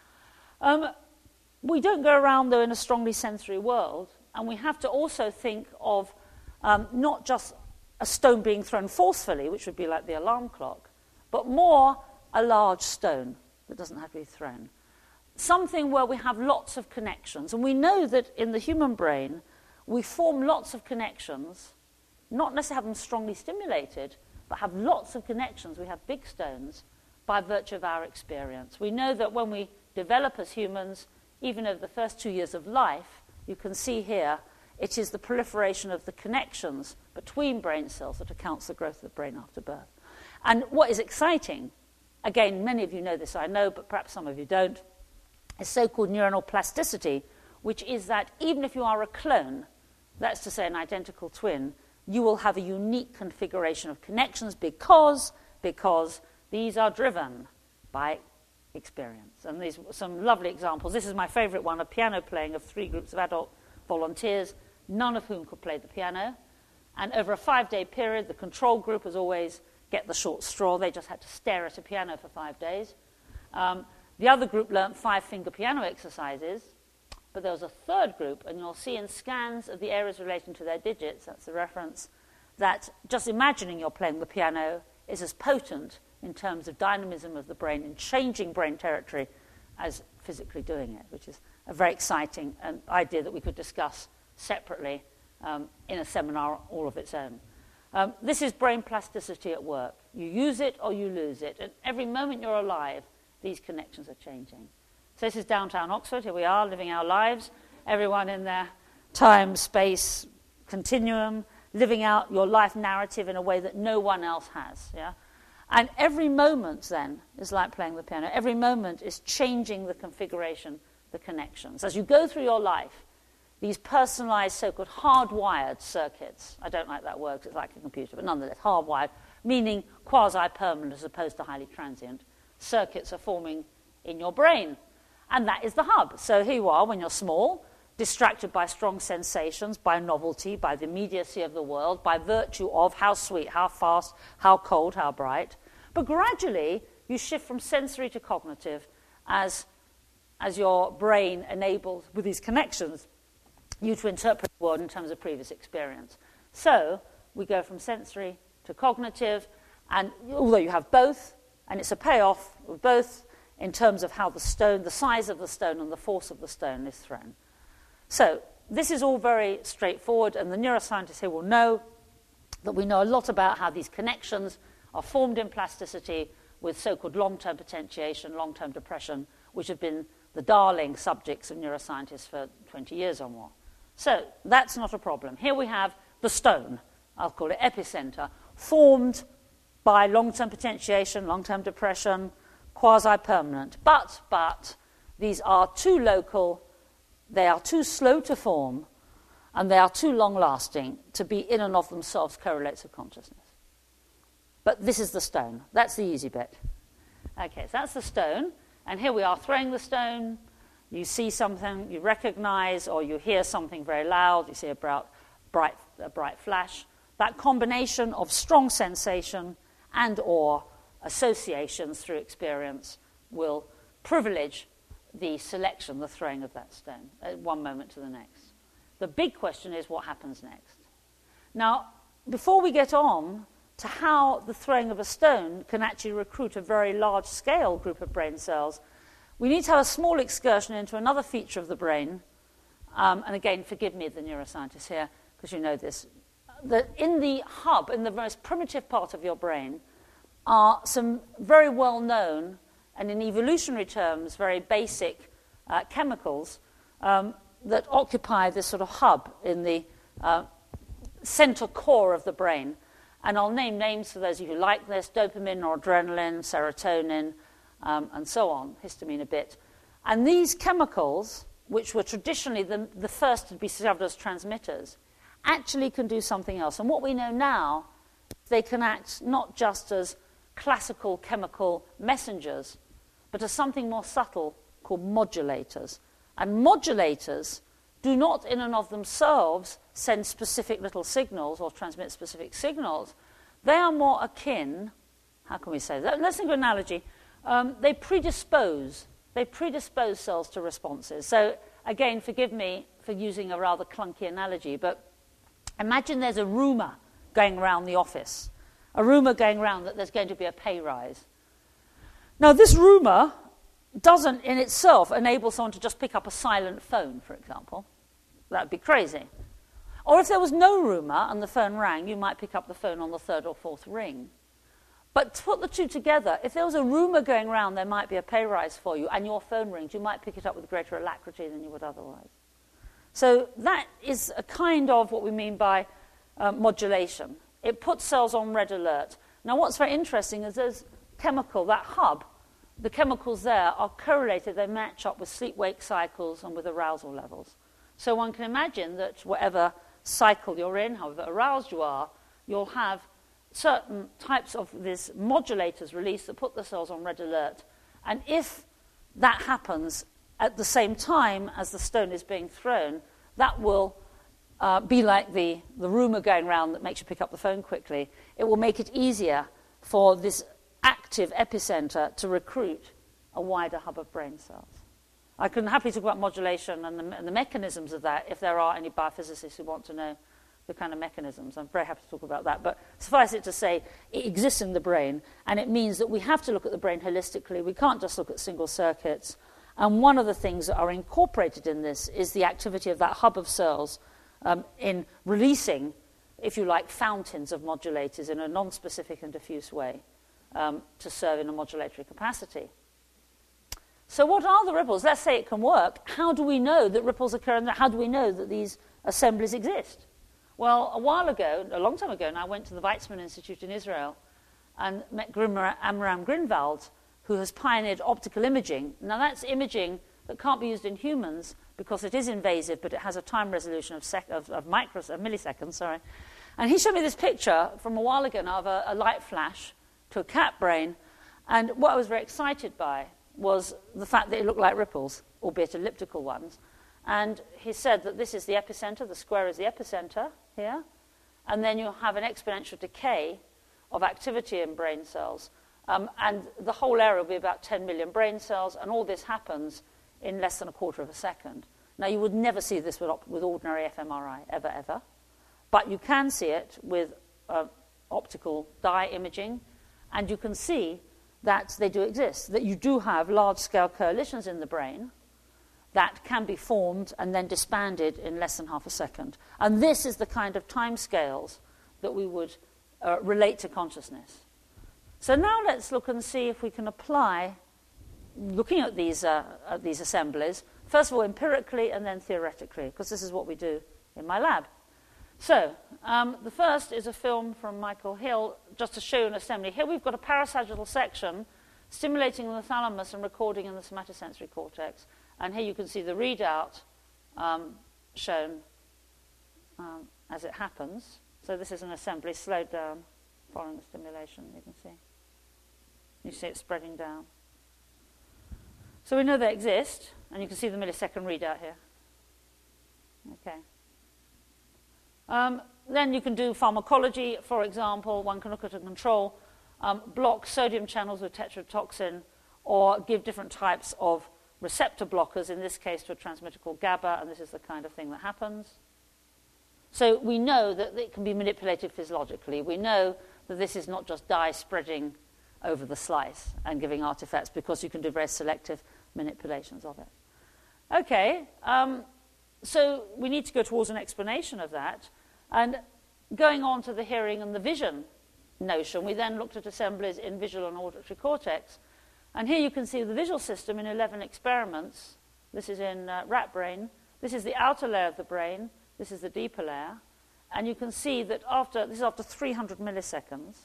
Um, we don't go around, though, in a strongly sensory world, and we have to also think of um, not just a stone being thrown forcefully, which would be like the alarm clock, but more a large stone that doesn't have to be thrown. Something where we have lots of connections. And we know that in the human brain, we form lots of connections, not necessarily have them strongly stimulated, but have lots of connections. We have big stones by virtue of our experience. We know that when we develop as humans, even over the first two years of life, you can see here, it is the proliferation of the connections between brain cells that accounts for the growth of the brain after birth. And what is exciting, again, many of you know this, I know, but perhaps some of you don't, is so-called neuronal plasticity, which is that even if you are a clone, that's to say an identical twin, you will have a unique configuration of connections because, because these are driven by experience. And these are some lovely examples. This is my favorite one, a piano playing of three groups of adult volunteers, none of whom could play the piano. And over a five-day period, the control group was always get the short straw. They just had to stare at a piano for five days. Um, the other group learnt five-finger piano exercises, but there was a third group, and you'll see in scans of the areas relating to their digits, that's the reference, that just imagining you're playing the piano is as potent in terms of dynamism of the brain and changing brain territory as physically doing it, which is a very exciting um, idea that we could discuss separately um, in a seminar all of its own. Um, this is brain plasticity at work. You use it or you lose it. And every moment you're alive, these connections are changing. So this is downtown Oxford. Here we are, living our lives. Everyone in their time, space, continuum, living out your life narrative in a way that no one else has. Yeah? And every moment, then, is like playing the piano. Every moment is changing the configuration, the connections. As you go through your life, these personalized, so-called hardwired circuits, I don't like that word because it's like a computer, but nonetheless, hardwired, meaning quasi-permanent as opposed to highly transient, circuits are forming in your brain. And that is the hub. So here you are when you're small, distracted by strong sensations, by novelty, by the immediacy of the world, by virtue of how sweet, how fast, how cold, how bright. But gradually, you shift from sensory to cognitive as, as your brain enables, with these connections, you to interpret the world in terms of previous experience. So we go from sensory to cognitive, and although you have both, and it's a payoff of both in terms of how the stone, the size of the stone and the force of the stone is thrown. So this is all very straightforward, and the neuroscientists here will know that we know a lot about how these connections are formed in plasticity with so-called long-term potentiation, long-term depression, which have been the darling subjects of neuroscientists for twenty years or more. So that's not a problem. Here we have the stone, I'll call it epicenter, formed by long-term potentiation, long-term depression, quasi-permanent. But, but, these are too local, they are too slow to form, and they are too long-lasting to be in and of themselves correlates of consciousness. But this is the stone. That's the easy bit. Okay, so that's the stone, and here we are throwing the stone. You see something you recognize, or you hear something very loud, you see a bright, bright, a bright flash. That combination of strong sensation and or associations through experience will privilege the selection, the throwing of that stone, at one moment to the next. The big question is what happens next. Now, before we get on to how the throwing of a stone can actually recruit a very large-scale group of brain cells, we need to have a small excursion into another feature of the brain. Um, and again, forgive me, the neuroscientists here, because you know this. That in the hub, in the most primitive part of your brain, are some very well-known, and in evolutionary terms, very basic uh, chemicals um, that occupy this sort of hub in the uh, center core of the brain. And I'll name names for those of you who like this: dopamine or adrenaline, serotonin, Um, and so on, histamine a bit. And these chemicals, which were traditionally the, the first to be discovered as transmitters, actually can do something else. And what we know now, they can act not just as classical chemical messengers, but as something more subtle called modulators. And modulators do not in and of themselves send specific little signals or transmit specific signals. They are more akin, how can we say that? Let's think of an analogy. Um, they predispose, they predispose cells to responses. So again, forgive me for using a rather clunky analogy, but imagine there's a rumor going around the office, a rumor going around that there's going to be a pay rise. Now, this rumor doesn't in itself enable someone to just pick up a silent phone, for example. That would be crazy. Or if there was no rumor and the phone rang, you might pick up the phone on the third or fourth ring. But to put the two together, if there was a rumor going around there might be a pay rise for you and your phone rings, you might pick it up with greater alacrity than you would otherwise. So that is a kind of what we mean by uh, modulation. It puts cells on red alert. Now what's very interesting is there's chemical, that hub, the chemicals there are correlated, they match up with sleep-wake cycles and with arousal levels. So one can imagine that whatever cycle you're in, however aroused you are, you'll have certain types of these modulators released that put the cells on red alert. And if that happens at the same time as the stone is being thrown, that will uh, be like the, the rumor going around that makes you pick up the phone quickly. It will make it easier for this active epicenter to recruit a wider hub of brain cells. I can happily talk about modulation and the, and the mechanisms of that if there are any biophysicists who want to know the kind of mechanisms. I'm very happy to talk about that. But suffice it to say, it exists in the brain, and it means that we have to look at the brain holistically. We can't just look at single circuits. And one of the things that are incorporated in this is the activity of that hub of cells um, in releasing, if you like, fountains of modulators in a non-specific and diffuse way um, to serve in a modulatory capacity. So what are the ripples? Let's say it can work. How do we know that ripples occur, and how do we know that these assemblies exist? Well, a while ago, a long time ago, and I went to the Weizmann Institute in Israel and met Grimmer Amram Grinwald, who has pioneered optical imaging. Now, that's imaging that can't be used in humans because it is invasive, but it has a time resolution of, sec- of, of, micros- of milliseconds. Sorry. And he showed me this picture from a while ago now of a, a light flash to a cat brain. And what I was very excited by was the fact that it looked like ripples, albeit elliptical ones. And he said that this is the epicenter, the square is the epicenter here, and then you'll have an exponential decay of activity in brain cells. Um, and the whole area will be about ten million brain cells, and all this happens in less than a quarter of a second. Now, you would never see this with, op- with ordinary fMRI, ever, ever. But you can see it with uh, optical dye imaging, and you can see that they do exist, that you do have large-scale coalitions in the brain that can be formed and then disbanded in less than half a second. And this is the kind of timescales that we would uh, relate to consciousness. So now let's look and see if we can apply, looking at these, uh, at these assemblies, first of all empirically and then theoretically, because this is what we do in my lab. So um, the first is a film from Michael Hill, just to show you an assembly. Here we've got a parasagittal section stimulating the thalamus and recording in the somatosensory cortex. And here you can see the readout um, shown um, as it happens. So this is an assembly slowed down following the stimulation, you can see. You see it spreading down. So we know they exist, and you can see the millisecond readout here. Okay. Um, then you can do pharmacology, for example. One can look at a control, um, block sodium channels with tetrodotoxin, or give different types of receptor blockers, in this case to a transmitter called GABA, and this is the kind of thing that happens. So we know that it can be manipulated physiologically. We know that this is not just dye spreading over the slice and giving artifacts, because you can do very selective manipulations of it. Okay, um, so we need to go towards an explanation of that. And going on to the hearing and the vision notion, we then looked at assemblies in visual and auditory cortex. And here you can see the visual system in eleven experiments. This is in uh, rat brain. This is the outer layer of the brain. This is the deeper layer. And you can see that after, this is after three hundred milliseconds,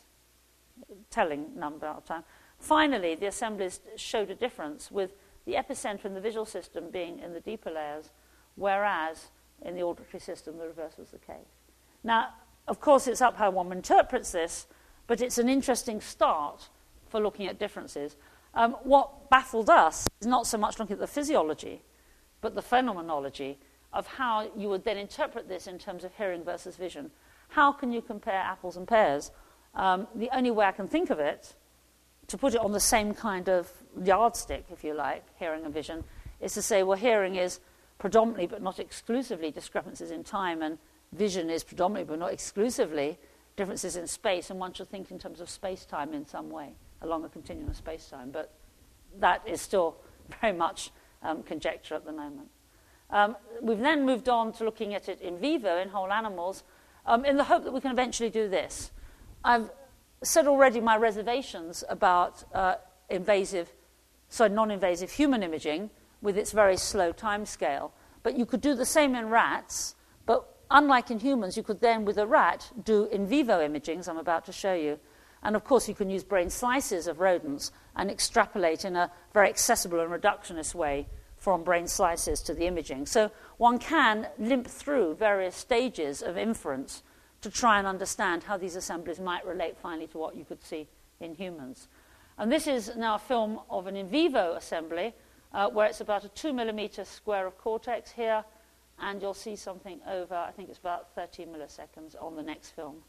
telling number of time. Finally, the assemblies showed a difference with the epicenter in the visual system being in the deeper layers, whereas in the auditory system, the reverse was the case. Now, of course, it's up how one interprets this, but it's an interesting start for looking at differences. Um, what baffled us is not so much looking at the physiology, but the phenomenology of how you would then interpret this in terms of hearing versus vision. How can you compare apples and pears? Um, the only way I can think of it, to put it on the same kind of yardstick, if you like, hearing and vision, is to say, well, hearing is predominantly but not exclusively discrepancies in time, and vision is predominantly but not exclusively differences in space, and one should think in terms of space-time in some way, along a continuum of space-time. But that is still very much um, conjecture at the moment. Um, we've then moved on to looking at it in vivo, in whole animals, um, in the hope that we can eventually do this. I've said already my reservations about uh, invasive, sorry, non-invasive human imaging with its very slow time scale. But you could do the same in rats, but unlike in humans, you could then, with a rat, do in vivo imaging, as I'm about to show you. And of course, you can use brain slices of rodents and extrapolate in a very accessible and reductionist way from brain slices to the imaging. So one can limp through various stages of inference to try and understand how these assemblies might relate finally to what you could see in humans. And this is now a film of an in vivo assembly uh, where it's about a two millimeter square of cortex here, and you'll see something over, I think it's about thirteen milliseconds on the next film.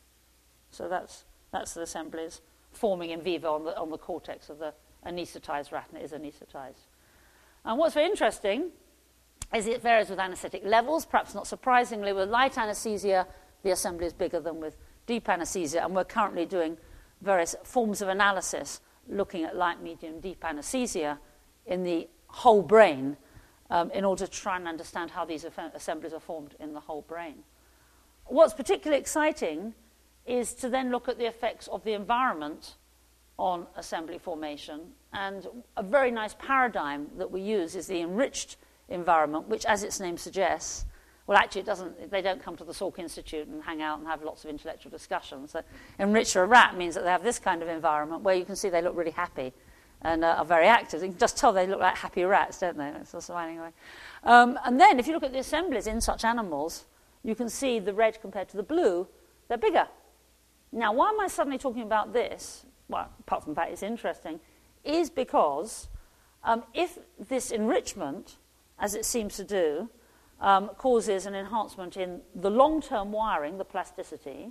So that's that's the assemblies forming in vivo on the, on the cortex of the anesthetized rat, and it is anesthetized. And what's very interesting is it varies with anesthetic levels, perhaps not surprisingly. With light anesthesia, the assembly is bigger than with deep anesthesia, and we're currently doing various forms of analysis looking at light, medium, deep anesthesia in the whole brain um, in order to try and understand how these assemblies are formed in the whole brain. What's particularly exciting is to then look at the effects of the environment on assembly formation, and a very nice paradigm that we use is the enriched environment, which, as its name suggests, well, actually, it doesn't. They don't come to the Salk Institute and hang out and have lots of intellectual discussions. So enrich a rat means that they have this kind of environment where you can see they look really happy and uh, are very active. You can just tell they look like happy rats, don't they? That's also anyway. Um, and then, if you look at the assemblies in such animals, you can see the red compared to the blue, they're bigger. Now, why am I suddenly talking about this? Well, apart from the fact it's interesting, is because um, if this enrichment, as it seems to do, um, causes an enhancement in the long-term wiring, the plasticity,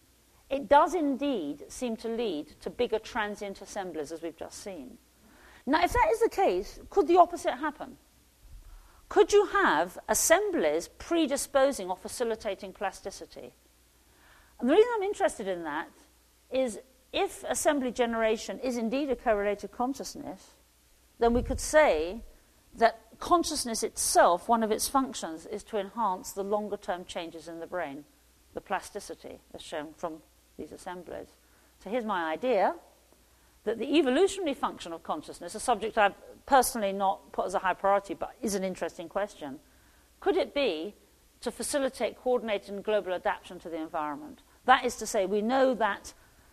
it does indeed seem to lead to bigger transient assemblies, as we've just seen. Now, if that is the case, could the opposite happen? Could you have assemblies predisposing or facilitating plasticity? And the reason I'm interested in that is if assembly generation is indeed a correlated consciousness, then we could say that consciousness itself, one of its functions, is to enhance the longer-term changes in the brain, the plasticity, as shown from these assemblies. So here's my idea, that the evolutionary function of consciousness, a subject I've personally not put as a high priority, but is an interesting question, could it be to facilitate coordinated and global adaptation to the environment? That is to say, we know that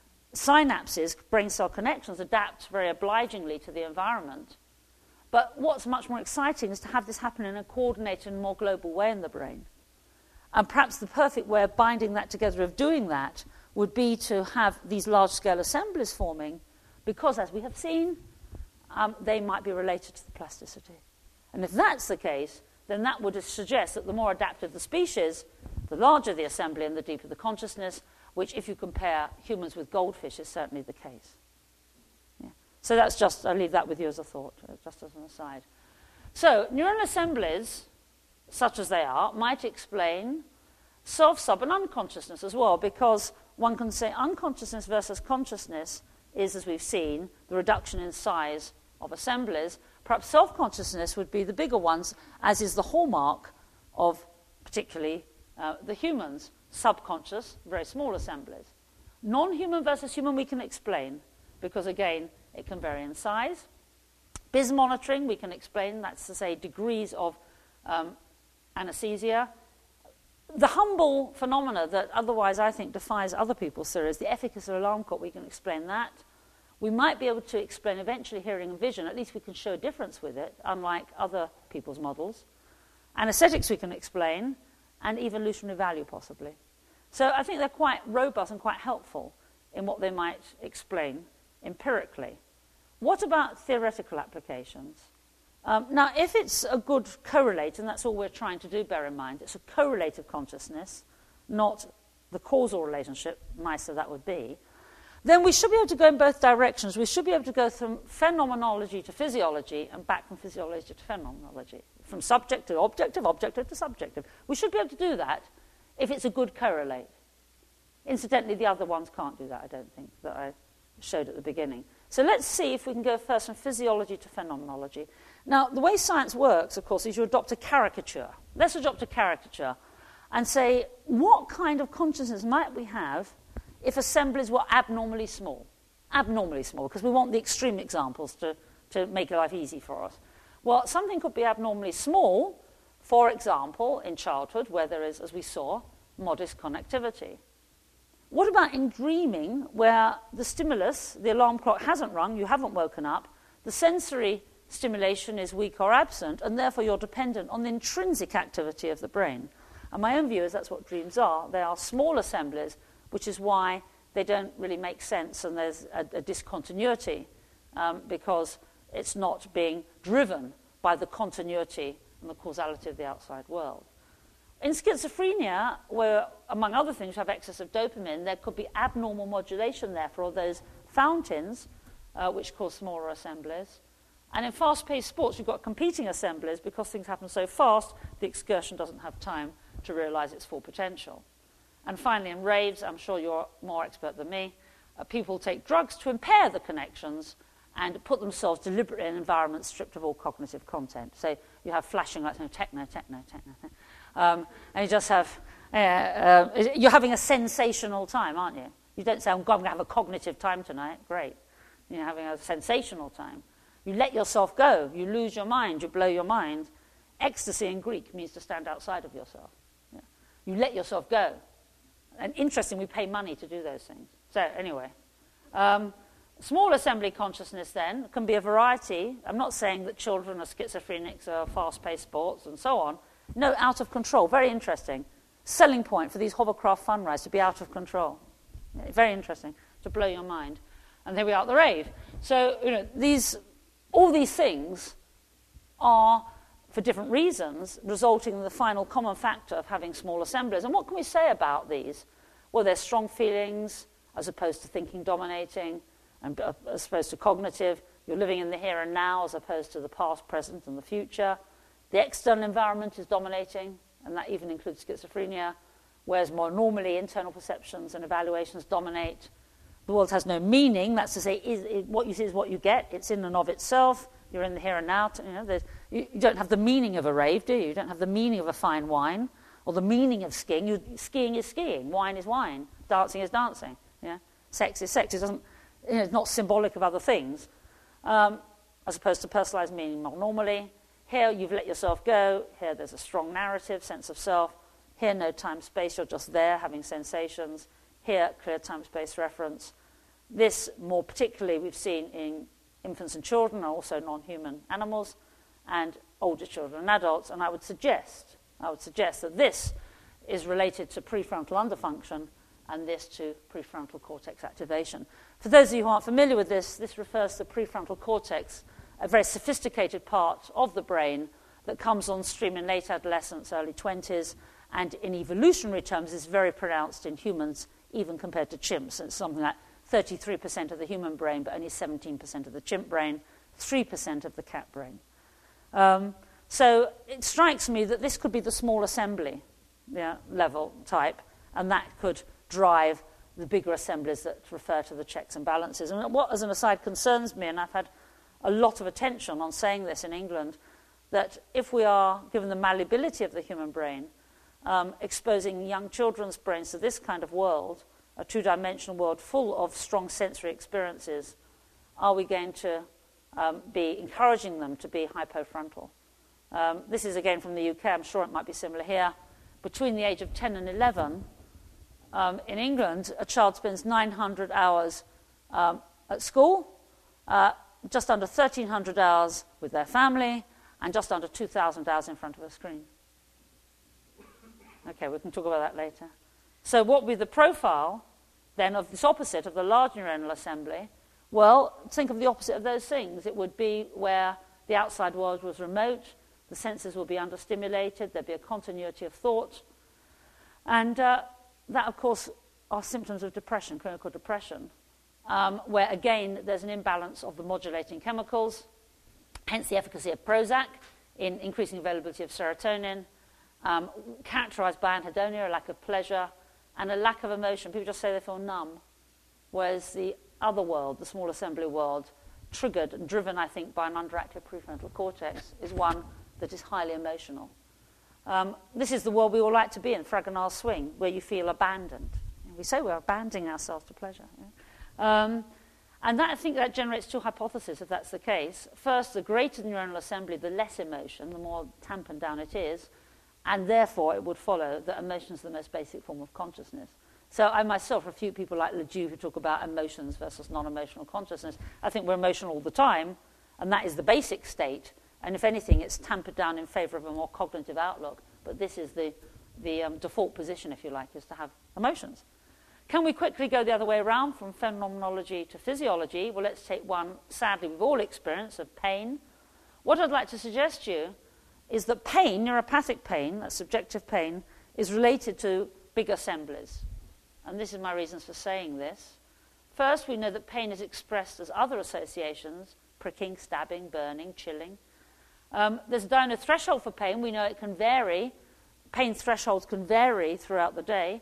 synapses, brain cell connections, adapt very obligingly to the environment. But what's much more exciting is to have this happen in a coordinated and more global way in the brain. And perhaps the perfect way of binding that together, of doing that, would be to have these large-scale assemblies forming, because, as we have seen, um, they might be related to the plasticity. And if that's the case, then that would suggest that the more adaptive the species, the larger the assembly and the deeper the consciousness, which, if you compare humans with goldfish, is certainly the case. Yeah. So that's just, I'll leave that with you as a thought, uh, just as an aside. So neural assemblies, such as they are, might explain self, sub, and unconsciousness as well, because one can say unconsciousness versus consciousness is, as we've seen, the reduction in size of assemblies. Perhaps self-consciousness would be the bigger ones, as is the hallmark of particularly uh, the humans. Subconscious, very small assemblies. Non-human versus human we can explain, because again, it can vary in size. Biz monitoring we can explain, that's to say degrees of um, anesthesia. The humble phenomena that otherwise I think defies other people's theories, the efficacy of alarm clock, we can explain that. We might be able to explain eventually hearing and vision, at least we can show a difference with it, unlike other people's models. Anesthetics we can explain, and evolutionary value possibly. So I think they're quite robust and quite helpful in what they might explain empirically. What about theoretical applications? Um, now, if it's a good correlate, and that's all we're trying to do, bear in mind, it's a correlative consciousness, not the causal relationship, nicer that would be, then we should be able to go in both directions. We should be able to go from phenomenology to physiology and back from physiology to phenomenology, from subject to objective, objective to subjective. We should be able to do that if it's a good correlate. Incidentally, the other ones can't do that, I don't think, that I showed at the beginning. So let's see if we can go first from physiology to phenomenology. Now, the way science works, of course, is you adopt a caricature. Let's adopt a caricature and say, what kind of consciousness might we have if assemblies were abnormally small? Abnormally small, because we want the extreme examples to, to make life easy for us. Well, something could be abnormally small, for example, in childhood, where there is, as we saw, modest connectivity. What about in dreaming, where the stimulus, the alarm clock hasn't rung, you haven't woken up, the sensory stimulation is weak or absent, and therefore you're dependent on the intrinsic activity of the brain? And my own view is that's what dreams are. They are small assemblies, which is why they don't really make sense, and there's a, a discontinuity, um, because it's not being driven by the continuity and the causality of the outside world. In schizophrenia, where, among other things, you have excess of dopamine, there could be abnormal modulation there for all those fountains, uh, which cause smaller assemblies. And in fast-paced sports, you've got competing assemblies. Because things happen so fast, the excursion doesn't have time to realize its full potential. And finally, in raves, I'm sure you're more expert than me, uh, people take drugs to impair the connections and put themselves deliberately in environments stripped of all cognitive content. So you have flashing lights, no, techno, techno, techno. Um, and you just have, uh, uh, you're having a sensational time, aren't you? You don't say, I'm going to have a cognitive time tonight. Great. You're having a sensational time. You let yourself go. You lose your mind. You blow your mind. Ecstasy in Greek means to stand outside of yourself. Yeah. You let yourself go. And interesting, we pay money to do those things. So anyway, um, small assembly consciousness then can be a variety. I'm not saying that children are schizophrenics or fast-paced sports and so on. No, out of control. Very interesting. Selling point for these hovercraft fun rides, to be out of control. Yeah, very interesting, to blow your mind. And here we are at the rave. So, you know, these, all these things are, for different reasons, resulting in the final common factor of having small assemblies. And what can we say about these? Well, there's strong feelings, as opposed to thinking dominating, and uh, as opposed to cognitive. You're living in the here and now, as opposed to the past, present, and the future. The external environment is dominating, and that even includes schizophrenia, whereas more normally internal perceptions and evaluations dominate. The world has no meaning. That's to say, is, is, what you see is what you get. It's in and of itself. You're in the here and now. You know, you, you don't have the meaning of a rave, do you? You don't have the meaning of a fine wine or the meaning of skiing. You, skiing is skiing. Wine is wine. Dancing is dancing. Yeah? Sex is sex. It doesn't, you know, it's not symbolic of other things, um, as opposed to personalized meaning more normally. Here, you've let yourself go. Here, there's a strong narrative, sense of self. Here, no time, space. You're just there, having sensations. Here, clear time-space reference. This, more particularly, we've seen in infants and children, and also non-human animals, and older children and adults. And I would suggest, I would suggest that this is related to prefrontal underfunction, and this to prefrontal cortex activation. For those of you who aren't familiar with this, this refers to the prefrontal cortex, a very sophisticated part of the brain that comes on stream in late adolescence, early twenties, and in evolutionary terms is very pronounced in humans, even compared to chimps. It's something like thirty-three percent of the human brain, but only seventeen percent of the chimp brain, three percent of the cat brain. Um, so it strikes me that this could be the small assembly yeah, level type, and that could drive the bigger assemblies that refer to the checks and balances. And what, as an aside, concerns me, and I've had a lot of attention on saying this in England, that if we are, given the malleability of the human brain, um, exposing young children's brains to this kind of world, a two-dimensional world full of strong sensory experiences, are we going to um, be encouraging them to be hypofrontal? Um, this is again from the U K. I'm sure it might be similar here. Between the age of ten and eleven, um, in England, a child spends nine hundred hours um, at school, uh, just under thirteen hundred hours with their family, and just under two thousand hours in front of a screen. Okay, we can talk about that later. So what would be the profile, then, of this opposite, of the large neuronal assembly? Well, think of the opposite of those things. It would be where the outside world was remote, the senses will be understimulated, there'd be a continuity of thought. And uh, that, of course, are symptoms of depression, clinical depression, um, where, again, there's an imbalance of the modulating chemicals, hence the efficacy of Prozac in increasing availability of serotonin, um, characterized by anhedonia, a lack of pleasure, and a lack of emotion. People just say they feel numb, whereas the other world, the small assembly world, triggered and driven, I think, by an underactive prefrontal cortex, is one that is highly emotional. Um, this is the world we all like to be in, Fragonard Swing, where you feel abandoned. We say we're abandoning ourselves to pleasure. Yeah? Um, and that, I think that generates two hypotheses, if that's the case. First, the greater the neuronal assembly, the less emotion, the more tampered down it is, and therefore it would follow that emotion is the most basic form of consciousness. So I myself refute people like Ledoux who talk about emotions versus non-emotional consciousness. I think we're emotional all the time, and that is the basic state. And if anything, it's tampered down in favor of a more cognitive outlook. But this is the, the um, default position, if you like, is to have emotions. Can we quickly go the other way around from phenomenology to physiology? Well, let's take one, sadly, we've all experienced, of pain. What I'd like to suggest to you is that pain, neuropathic pain, that subjective pain, is related to big assemblies. And this is my reasons for saying this. First, we know that pain is expressed as other associations, pricking, stabbing, burning, chilling. Um, there's a Diner threshold for pain. We know it can vary. Pain thresholds can vary throughout the day.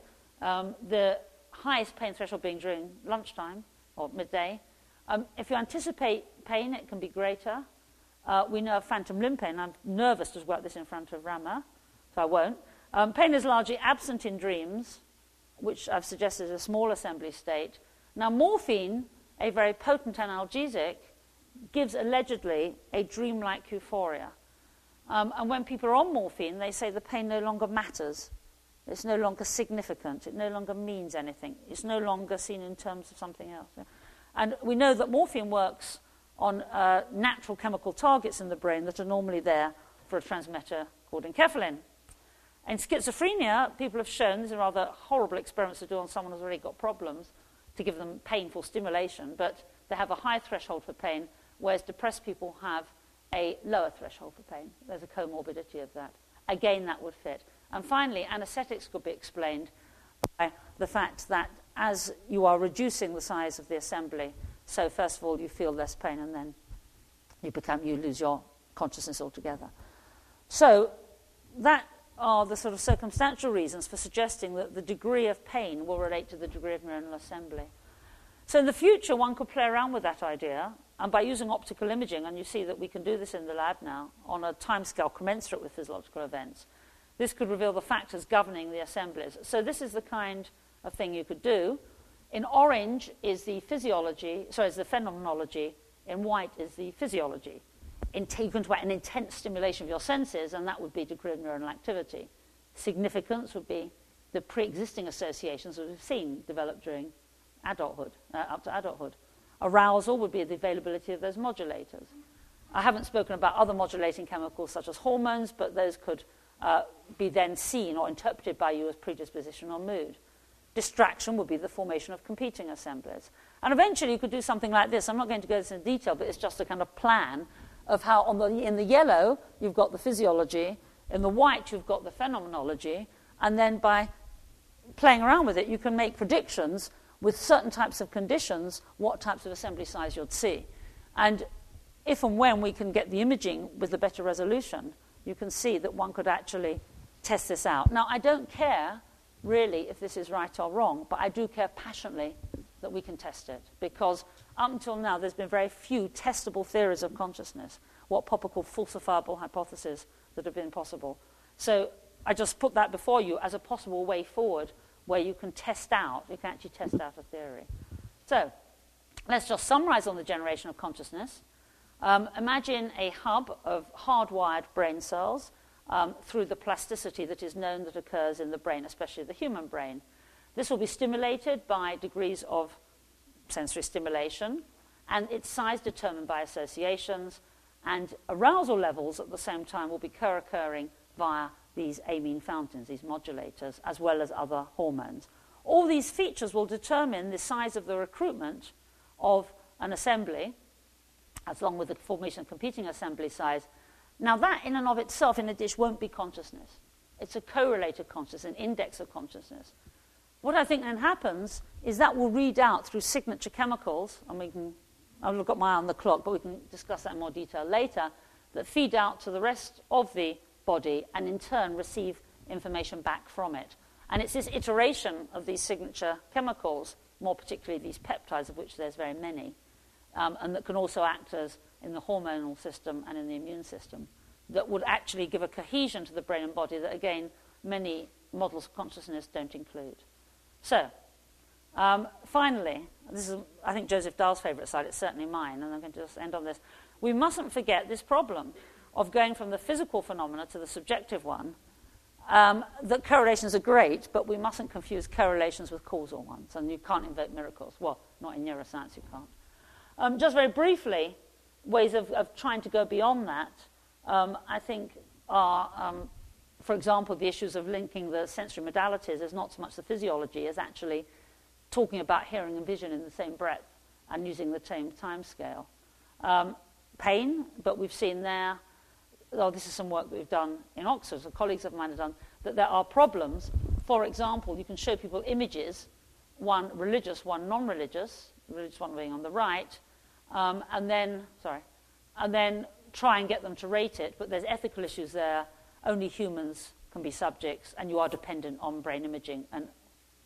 Um, the highest pain threshold being during lunchtime or midday. Um, if you anticipate pain, it can be greater. Uh, we know of phantom limb pain. I'm nervous to work this in front of Rama, so I won't. Um, pain is largely absent in dreams, which I've suggested is a small assembly state. Now, morphine, a very potent analgesic, gives allegedly a dreamlike euphoria. Um, and when people are on morphine, they say the pain no longer matters. It's no longer significant. It no longer means anything. It's no longer seen in terms of something else. And we know that morphine works on uh, natural chemical targets in the brain that are normally there for a transmitter called enkephalin. In schizophrenia, people have shown, these are rather horrible experiments to do on someone who's already got problems, to give them painful stimulation, but they have a high threshold for pain, whereas depressed people have a lower threshold for pain. There's a comorbidity of that. Again, that would fit. And finally, anesthetics could be explained by the fact that as you are reducing the size of the assembly, so first of all you feel less pain, and then you become you lose your consciousness altogether. So that are the sort of circumstantial reasons for suggesting that the degree of pain will relate to the degree of neuronal assembly. So in the future, one could play around with that idea, and by using optical imaging, and you see that we can do this in the lab now, on a timescale commensurate with physiological events, this could reveal the factors governing the assemblies. So this is the kind of thing you could do. In orange is the physiology, sorry, is the phenomenology. In white is the physiology. In you can talk about an intense stimulation of your senses, and that would be degree of neuronal activity. Significance would be the pre-existing associations that we've seen develop during adulthood, uh, up to adulthood. Arousal would be the availability of those modulators. I haven't spoken about other modulating chemicals such as hormones, but those could uh, be then seen or interpreted by you as predisposition or mood. Distraction would be the formation of competing assemblies. And eventually you could do something like this. I'm not going to go into this in detail, but it's just a kind of plan of how on the, in the yellow you've got the physiology, in the white you've got the phenomenology, and then by playing around with it you can make predictions with certain types of conditions what types of assembly size you'd see. And if and when we can get the imaging with the better resolution, you can see that one could actually test this out. Now, I don't care really if this is right or wrong, but I do care passionately that we can test it, because up until now there's been very few testable theories of consciousness, what Popper called falsifiable hypotheses that have been possible. So I just put that before you as a possible way forward where you can test out, you can actually test out a theory. So let's just summarize on the generation of consciousness. Um, imagine a hub of hardwired brain cells um, through the plasticity that is known that occurs in the brain, especially the human brain. This will be stimulated by degrees of sensory stimulation, and its size determined by associations, and arousal levels at the same time will be co-occurring via these amine fountains, these modulators, as well as other hormones. All these features will determine the size of the recruitment of an assembly, as long with the formation of competing assembly size. Now that in and of itself in a dish won't be consciousness. It's a correlated consciousness, an index of consciousness. What I think then happens is that will read out through signature chemicals, and we can, I've got my eye on the clock, but we can discuss that in more detail later, that feed out to the rest of the body and in turn receive information back from it. And it's this iteration of these signature chemicals, more particularly these peptides, of which there's very many, um, and that can also act as in the hormonal system and in the immune system, that would actually give a cohesion to the brain and body that, again, many models of consciousness don't include. So, um, finally, this is, I think, Joseph Dahl's favourite slide. It's certainly mine, and I'm going to just end on this. We mustn't forget this problem of going from the physical phenomena to the subjective one, um, that correlations are great, but we mustn't confuse correlations with causal ones, and you can't invoke miracles. Well, not in neuroscience you can't. Um, just very briefly, ways of, of trying to go beyond that, um, I think, are, um, for example, the issues of linking the sensory modalities as not so much the physiology as actually talking about hearing and vision in the same breath and using the same time scale. Um, pain, but we've seen there, oh, this is some work that we've done in Oxford, so colleagues of mine have done, that there are problems. For example, you can show people images, one religious, one non-religious, the religious one being on the right, um, and then, sorry, and then try and get them to rate it, but there's ethical issues there. Only humans can be subjects, and you are dependent on brain imaging, and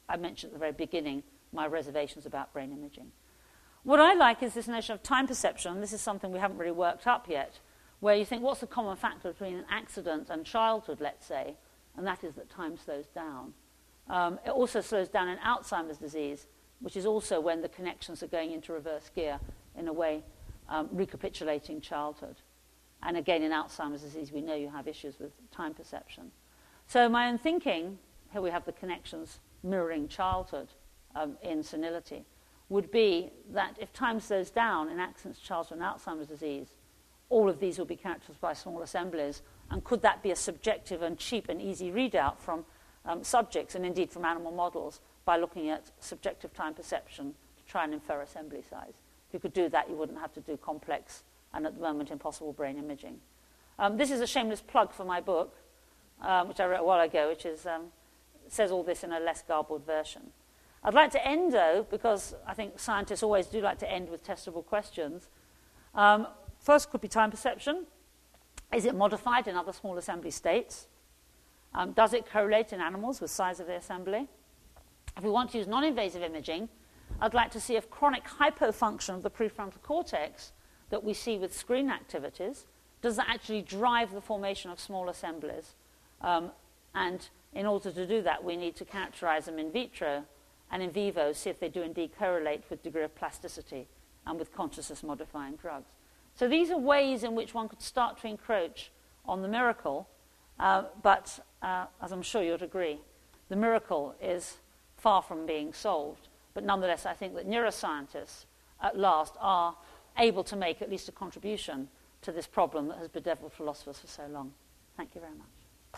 I mentioned at the very beginning my reservations about brain imaging. What I like is this notion of time perception. This is something we haven't really worked up yet, where you think, what's the common factor between an accident and childhood, let's say, and that is that time slows down. Um, it also slows down in Alzheimer's disease, which is also when the connections are going into reverse gear, in a way um, recapitulating childhood. And again, in Alzheimer's disease, we know you have issues with time perception. So my own thinking, here we have the connections mirroring childhood um, in senility, would be that if time slows down in accidents, childhood, and Alzheimer's disease, all of these will be characterized by small assemblies. And could that be a subjective and cheap and easy readout from um, subjects, and indeed from animal models, by looking at subjective time perception to try and infer assembly size? If you could do that, you wouldn't have to do complex and at the moment impossible brain imaging. Um, this is a shameless plug for my book, um, which I wrote a while ago, which is, um, says all this in a less garbled version. I'd like to end, though, because I think scientists always do like to end with testable questions. Um, first could be time perception. Is it modified in other small assembly states? Um, does it correlate in animals with size of the assembly? If we want to use non-invasive imaging, I'd like to see if chronic hypofunction of the prefrontal cortex that we see with screen activities, does that actually drive the formation of small assemblies? Um, and in order to do that, we need to characterize them in vitro and in vivo, see if they do indeed correlate with degree of plasticity and with consciousness-modifying drugs. So these are ways in which one could start to encroach on the miracle, uh, but uh, as I'm sure you'd agree, the miracle is far from being solved. But nonetheless, I think that neuroscientists at last are able to make at least a contribution to this problem that has bedeviled philosophers for so long. Thank you very much.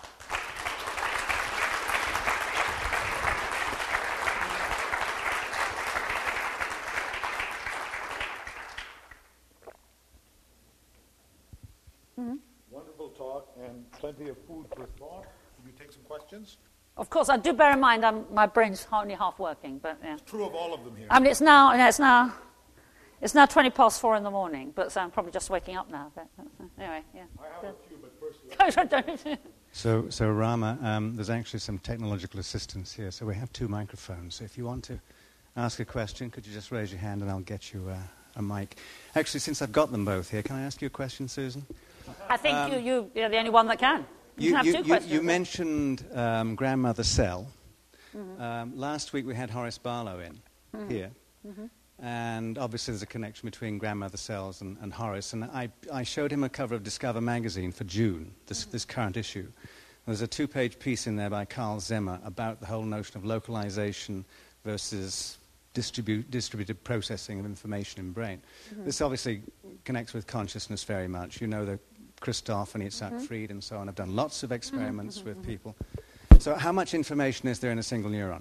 Mm-hmm. Wonderful talk and plenty of food for thought. Can you take some questions? Of course, I do bear in mind I'm, my brain's only half working, but yeah. It's true of all of them here. I mean, it's now, yeah, it's now, it's now twenty past four in the morning, but so I'm probably just waking up now. But, uh, anyway, yeah. I have a few, but first. so, so Rama, um, there's actually some technological assistance here. So we have two microphones. So if you want to ask a question, could you just raise your hand and I'll get you uh, a mic. Actually, since I've got them both here, can I ask you a question, Susan? I think um, you, you, you're the only one that can. You, you, can have you, two you, questions. you mentioned um, grandmother cell. Mm-hmm. Um, last week we had Horace Barlow in mm-hmm. here. Mm-hmm. And obviously there's a connection between grandmother cells and, and Horace. And I, I showed him a cover of Discover magazine for June, this, mm-hmm. this current issue. There's a two-page piece in there by Carl Zimmer about the whole notion of localization versus distribute, distributed processing of information in brain. Mm-hmm. This obviously connects with consciousness very much. You know that Christoph and Itzhak mm-hmm. Fried and so on have done lots of experiments mm-hmm. with people. So how much information is there in a single neuron?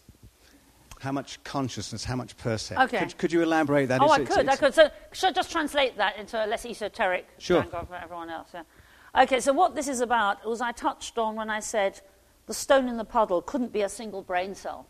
How much consciousness, how much percept? Okay. Could, could you elaborate that? Oh, it's, I it's, could, it's I could. So should I just translate that into a less esoteric sure. jargon for everyone else? Yeah. Okay, so what this is about was I touched on when I said the stone in the puddle couldn't be a single brain cell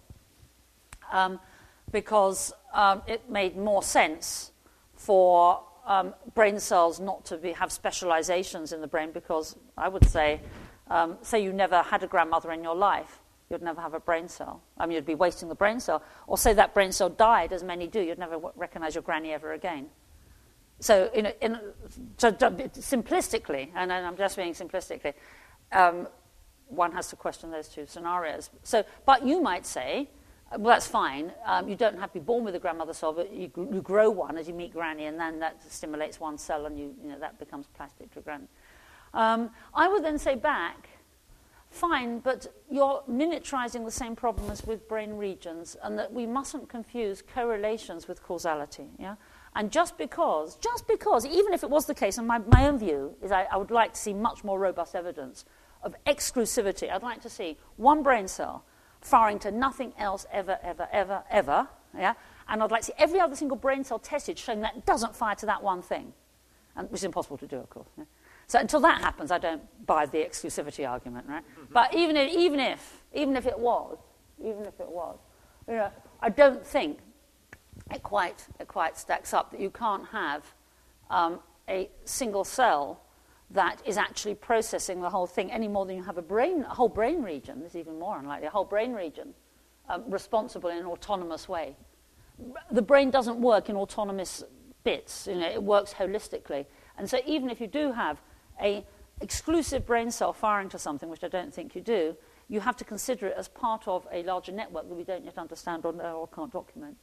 um, because um, it made more sense for um, brain cells not to be, have specializations in the brain because I would say, um, say you never had a grandmother in your life, you'd never have a brain cell. I mean, you'd be wasting the brain cell. Or say that brain cell died, as many do, you'd never w- recognize your granny ever again. So, in, a, in a, so simplistically, and I'm just being simplistically, um, one has to question those two scenarios. So, but you might say, well, that's fine. Um, you don't have to be born with a grandmother cell, but you, you grow one as you meet granny, and then that stimulates one cell, and you, you know, that becomes plastic to granny. Um, I would then say back, fine, but you're miniaturizing the same problem as with brain regions, and that we mustn't confuse correlations with causality. Yeah, and just because, just because, even if it was the case, and my, my own view is I, I would like to see much more robust evidence of exclusivity. I'd like to see one brain cell firing to nothing else ever, ever, ever, ever. Yeah, and I'd like to see every other single brain cell tested showing that it doesn't fire to that one thing, and which is impossible to do, of course. Yeah? So until that happens, I don't buy the exclusivity argument, right? Mm-hmm. But even if, even if, even if it was, even if it was, you know, I don't think it quite, it quite stacks up that you can't have um, a single cell that is actually processing the whole thing any more than you have a brain, a whole brain region. This is even more unlikely. A whole brain region um, responsible in an autonomous way. The brain doesn't work in autonomous bits, you know, it works holistically. And so even if you do have a exclusive brain cell firing to something, which I don't think you do, you have to consider it as part of a larger network that we don't yet understand or know or can't document.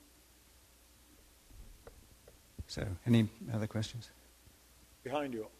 So, any other questions? Behind you.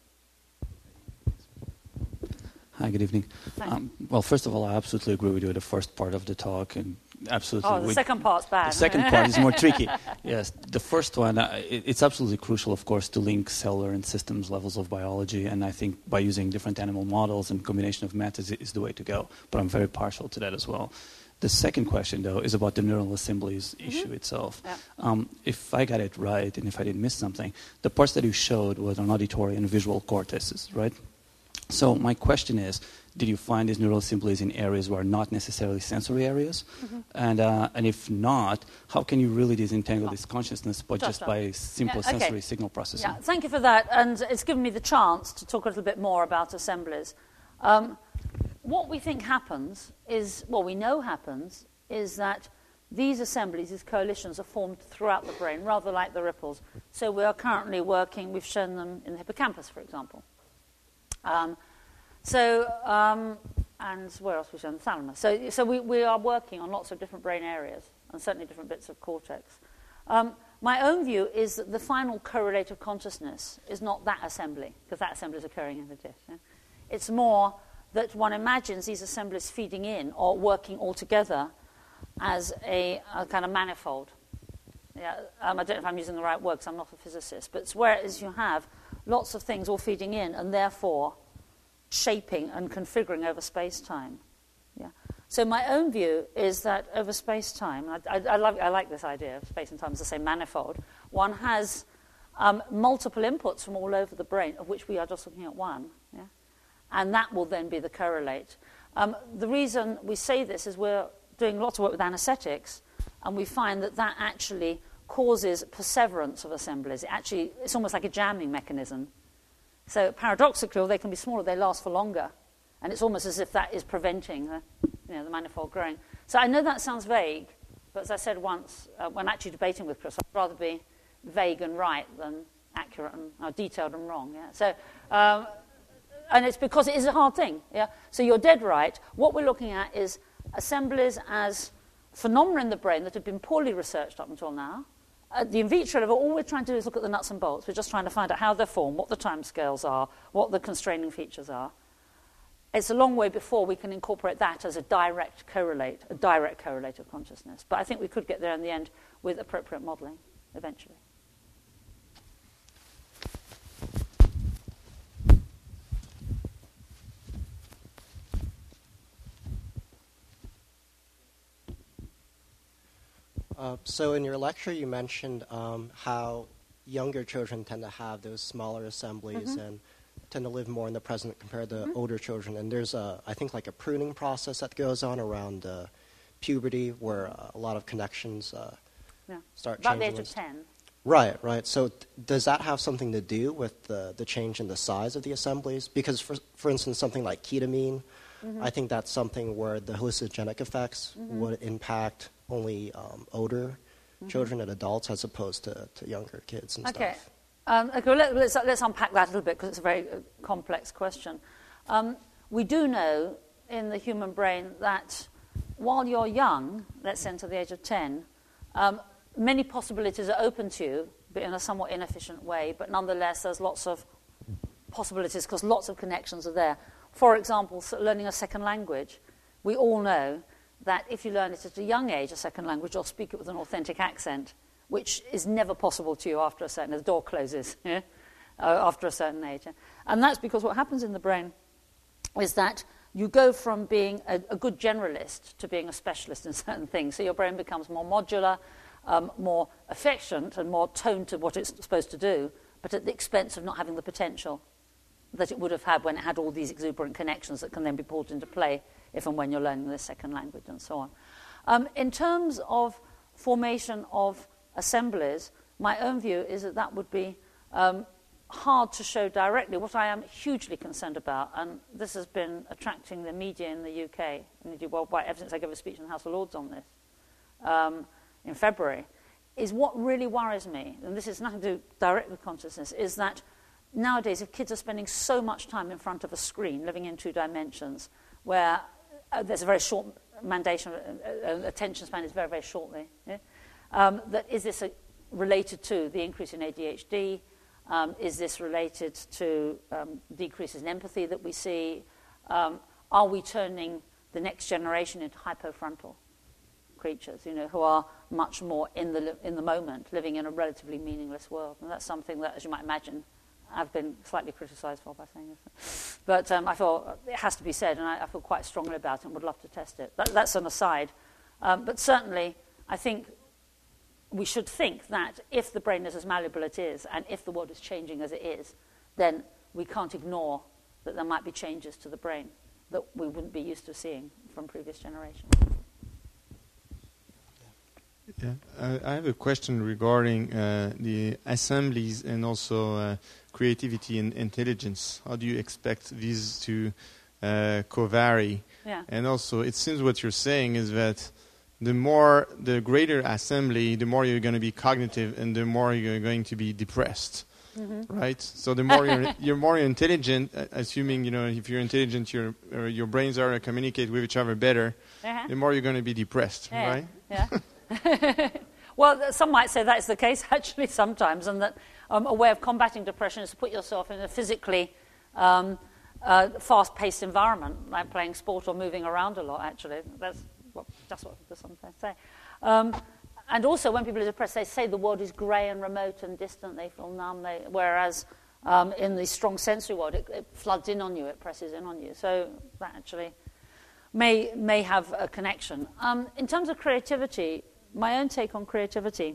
Hi, good evening. Um, well, first of all, I absolutely agree with you with the first part of the talk, and absolutely. Oh, the with, second part's bad. The second part is more tricky. Yes, the first one, uh, it, it's absolutely crucial, of course, to link cellular and systems levels of biology, and I think by using different animal models and combination of methods is the way to go. But I'm very partial to that as well. The second question, though, is about the neural assemblies mm-hmm. issue itself. Yeah. Um, if I got it right, and if I didn't miss something, the parts that you showed were on auditory and visual cortices, right? So my question is, did you find these neural assemblies in areas where not necessarily sensory areas? Mm-hmm. And uh, and if not, how can you really disentangle oh. this consciousness but just, just by simple yeah, okay. sensory signal processing? Yeah, thank you for that. And it's given me the chance to talk a little bit more about assemblies. Um, what we think happens is, well, we know happens, is that these assemblies, these coalitions, are formed throughout the brain, rather like the ripples. So we are currently working, we've shown them in the hippocampus, for example. Um, so, um, and where else we've shown? The thalamus. So, so we, we are working on lots of different brain areas, and certainly different bits of cortex. Um, my own view is that the final correlative consciousness is not that assembly, because that assembly is occurring in the dish. Yeah? It's more that one imagines these assemblies feeding in or working all together as a, a kind of manifold. Yeah, um, I don't know if I'm using the right word because I'm not a physicist, but it's whereas you have lots of things all feeding in and therefore shaping and configuring over space-time. Yeah. So my own view is that over space-time, I, I, I, love, I like this idea of space and time as the same manifold, one has um, multiple inputs from all over the brain, of which we are just looking at one. Yeah? And that will then be the correlate. Um, the reason we say this is we're doing lots of work with anesthetics, and we find that that actually causes perseverance of assemblies. It actually, it's almost like a jamming mechanism. So paradoxically, they can be smaller, they last for longer. And it's almost as if that is preventing the, you know, the manifold growing. So I know that sounds vague, but as I said once, uh, when actually debating with Chris, I'd rather be vague and right than accurate and uh, detailed and wrong. Yeah? So, um, and it's because it is a hard thing. Yeah. So you're dead right. What we're looking at is assemblies as phenomena in the brain that have been poorly researched up until now. At the in vitro level, all we're trying to do is look at the nuts and bolts. We're just trying to find out how they're formed, what the timescales are, what the constraining features are. It's a long way before we can incorporate that as a direct correlate, a direct correlate of consciousness. But I think we could get there in the end with appropriate modelling eventually. Uh, so in your lecture, you mentioned um, how younger children tend to have those smaller assemblies mm-hmm. and tend to live more in the present compared to mm-hmm. older children. And there's, a, I think, like a pruning process that goes on around uh, puberty where uh, a lot of connections uh, yeah. start About changing. About the age of ten. Right, right. So th- does that have something to do with the, the change in the size of the assemblies? Because, for, for instance, something like ketamine, mm-hmm. I think that's something where the hallucinogenic effects mm-hmm. would impact only um, older mm-hmm. children and adults as opposed to, to younger kids and okay. stuff. Um, okay, well, let, let's, let's unpack that a little bit because it's a very uh, complex question. Um, we do know in the human brain that while you're young, let's say until the age of ten, um, many possibilities are open to you, but in a somewhat inefficient way, but nonetheless there's lots of possibilities because lots of connections are there. For example, so learning a second language. We all know that if you learn it at a young age, a second language, you'll speak it with an authentic accent, which is never possible to you after a certain, the door closes, yeah? uh, after a certain age. Yeah? And that's because what happens in the brain is that you go from being a, a good generalist to being a specialist in certain things. So your brain becomes more modular, um, more efficient, and more toned to what it's supposed to do, but at the expense of not having the potential that it would have had when it had all these exuberant connections that can then be pulled into play if and when you're learning the second language and so on. Um, in terms of formation of assemblies, my own view is that that would be um, hard to show directly. What I am hugely concerned about, and this has been attracting the media in the U K, and indeed worldwide, ever since I gave a speech in the House of Lords on this, um, in February, is what really worries me, and this has nothing to do directly with consciousness, is that nowadays if kids are spending so much time in front of a screen, living in two dimensions, where uh, there's a very short mandation, uh, uh, attention span is very, very shortly, yeah? um, that is this a, related to the increase in A D H D? Um, is this related to um, decreases in empathy that we see? Um, are we turning the next generation into hypofrontal creatures, you know, who are much more in the in the moment, living in a relatively meaningless world? And that's something that, as you might imagine, I've been slightly criticised for by saying this. But um, I feel it has to be said, and I, I feel quite strongly about it and would love to test it. That, that's an aside. Um, but certainly, I think we should think that if the brain is as malleable as it is, and if the world is changing as it is, then we can't ignore that there might be changes to the brain that we wouldn't be used to seeing from previous generations. Yeah, uh, I have a question regarding uh, the assemblies and also uh, creativity and intelligence. How do you expect these to uh, co-vary? Yeah. And also, it seems what you're saying is that the more, the greater assembly, the more you're going to be cognitive and the more you're going to be depressed. Mm-hmm. Right? So the more you're, you're more intelligent, uh, assuming, you know, if you're intelligent, your uh, your brains are to communicate with each other better, uh-huh. the more you're going to be depressed, yeah. right? Yeah. Well, some might say that's the case, actually, sometimes, and that um, a way of combating depression is to put yourself in a physically um, uh, fast-paced environment, like playing sport or moving around a lot, actually. That's what, just what people sometimes say. Um, and also, when people are depressed, they say the world is grey and remote and distant, they feel numb, they, whereas um, in the strong sensory world, it, it floods in on you, it presses in on you. So that actually may, may have a connection. Um, in terms of creativity, my own take on creativity,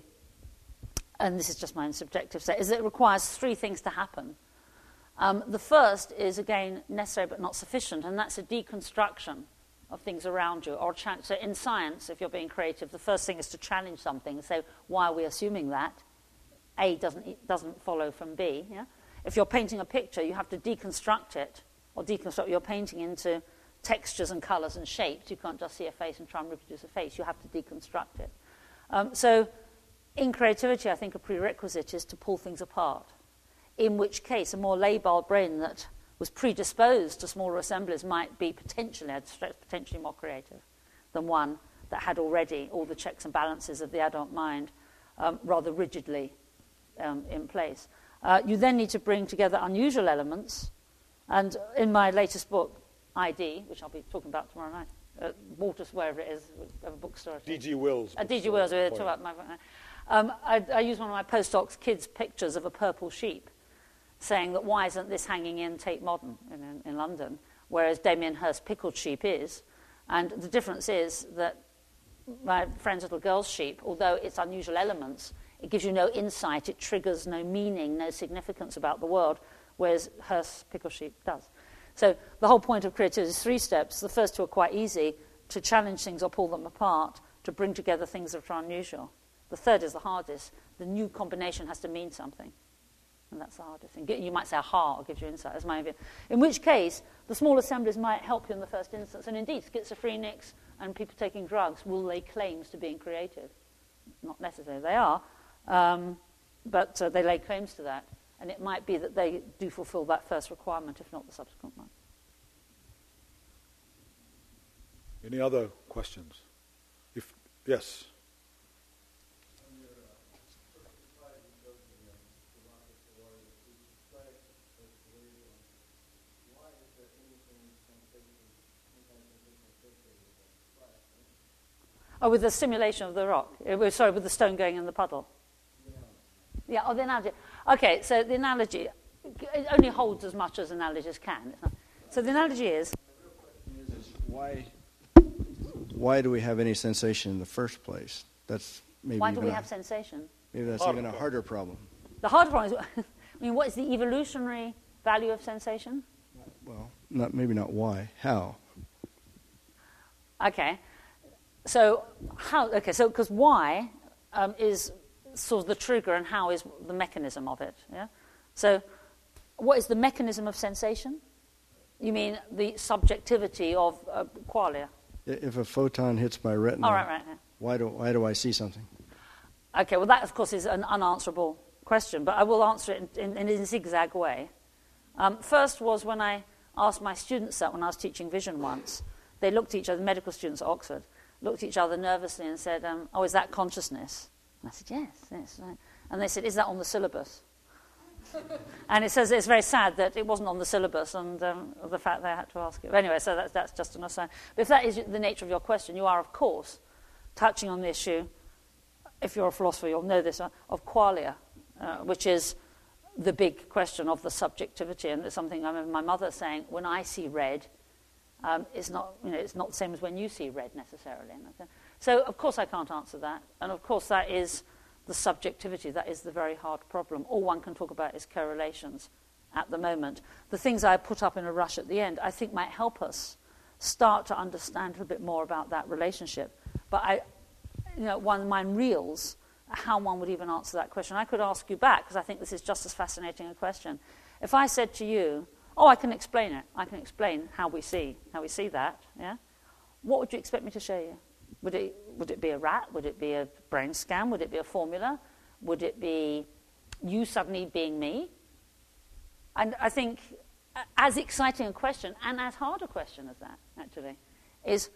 and this is just my own subjective set, is that it requires three things to happen. Um, the first is, again, necessary but not sufficient, and that's a deconstruction of things around you. Or cha- so in science, if you're being creative, the first thing is to challenge something and say, why are we assuming that? A doesn't, doesn't follow from B. Yeah? If you're painting a picture, you have to deconstruct it, or deconstruct your painting into textures and colours and shapes. You can't just see a face and try and reproduce a face. You have to deconstruct it. Um, so in creativity, I think a prerequisite is to pull things apart, in which case a more labile brain that was predisposed to smaller assemblies might be potentially, I'd stress, potentially more creative than one that had already all the checks and balances of the adult mind um, rather rigidly um, in place. Uh, you then need to bring together unusual elements, and in my latest book, I D, which I'll be talking about tomorrow night, uh, Walters, wherever it is, a bookstore. D G Wills. Uh, D G Wills, we'll talk about my um, I, I use one of my postdocs' kids' pictures of a purple sheep, saying that why isn't this hanging in Tate Modern in, in, in London, whereas Damien Hirst's pickled sheep is. And the difference is that my friend's little girl's sheep, although it's unusual elements, it gives you no insight, it triggers no meaning, no significance about the world, whereas Hirst's pickled sheep does. So the whole point of creativity is three steps. The first two are quite easy, to challenge things or pull them apart, to bring together things that are unusual. The third is the hardest. The new combination has to mean something. And that's the hardest thing. You might say aha, or gives you insight, as my view. In which case, the small assemblies might help you in the first instance. And indeed, schizophrenics and people taking drugs will lay claims to being creative. Not necessarily they are, um, but uh, they lay claims to that. And it might be that they do fulfill that first requirement, if not the subsequent one. Any other questions? If yes. Oh, with the simulation of the rock. Uh, sorry, with the stone going in the puddle. Yeah, oh, the analogy. Okay, so the analogy, it only holds as much as analogies can. So the analogy is... Why, why do we have any sensation in the first place? That's maybe Why do we a, have sensation? Maybe that's Harder even a problem. harder problem. The harder problem is, I mean, what is the evolutionary value of sensation? Well, not maybe not why. How? Okay. So how? Okay. So because why um, is sort of the trigger, and how is the mechanism of it? Yeah. So, what is the mechanism of sensation? You mean the subjectivity of uh, qualia? If a photon hits my retina, Oh, right, right. Yeah. Why do, why do I see something? Okay, well, that, of course, is an unanswerable question, but I will answer it in, in, in a zigzag way. Um, first was when I asked my students that when I was teaching vision once. They looked at each other, medical students at Oxford, looked at each other nervously and said, um, oh, is that consciousness? And I said, yes, yes. Right. And they said, is that on the syllabus? And it says it's very sad that it wasn't on the syllabus and um, the fact they had to ask it. But anyway, so that's, that's just an aside. But if that is the nature of your question, you are, of course, touching on the issue, if you're a philosopher, you'll know this, uh, of qualia, uh, which is the big question of the subjectivity. And it's something I remember my mother saying, when I see red, um, it's, not, you know, it's not the same as when you see red necessarily. So, of course, I can't answer that. And, of course, that is the subjectivity. That is the very hard problem. All one can talk about is correlations at the moment. The things I put up in a rush at the end, I think might help us start to understand a bit more about that relationship. But I, you know, one of mine reels how one would even answer that question. I could ask you back, because I think this is just as fascinating a question. If I said to you, oh, I can explain it. I can explain how we see, how we see that, yeah? What would you expect me to show you? Would it, would it be a rat? Would it be a brain scan? Would it be a formula? Would it be you suddenly being me? And I think as exciting a question and as hard a question as that, actually, is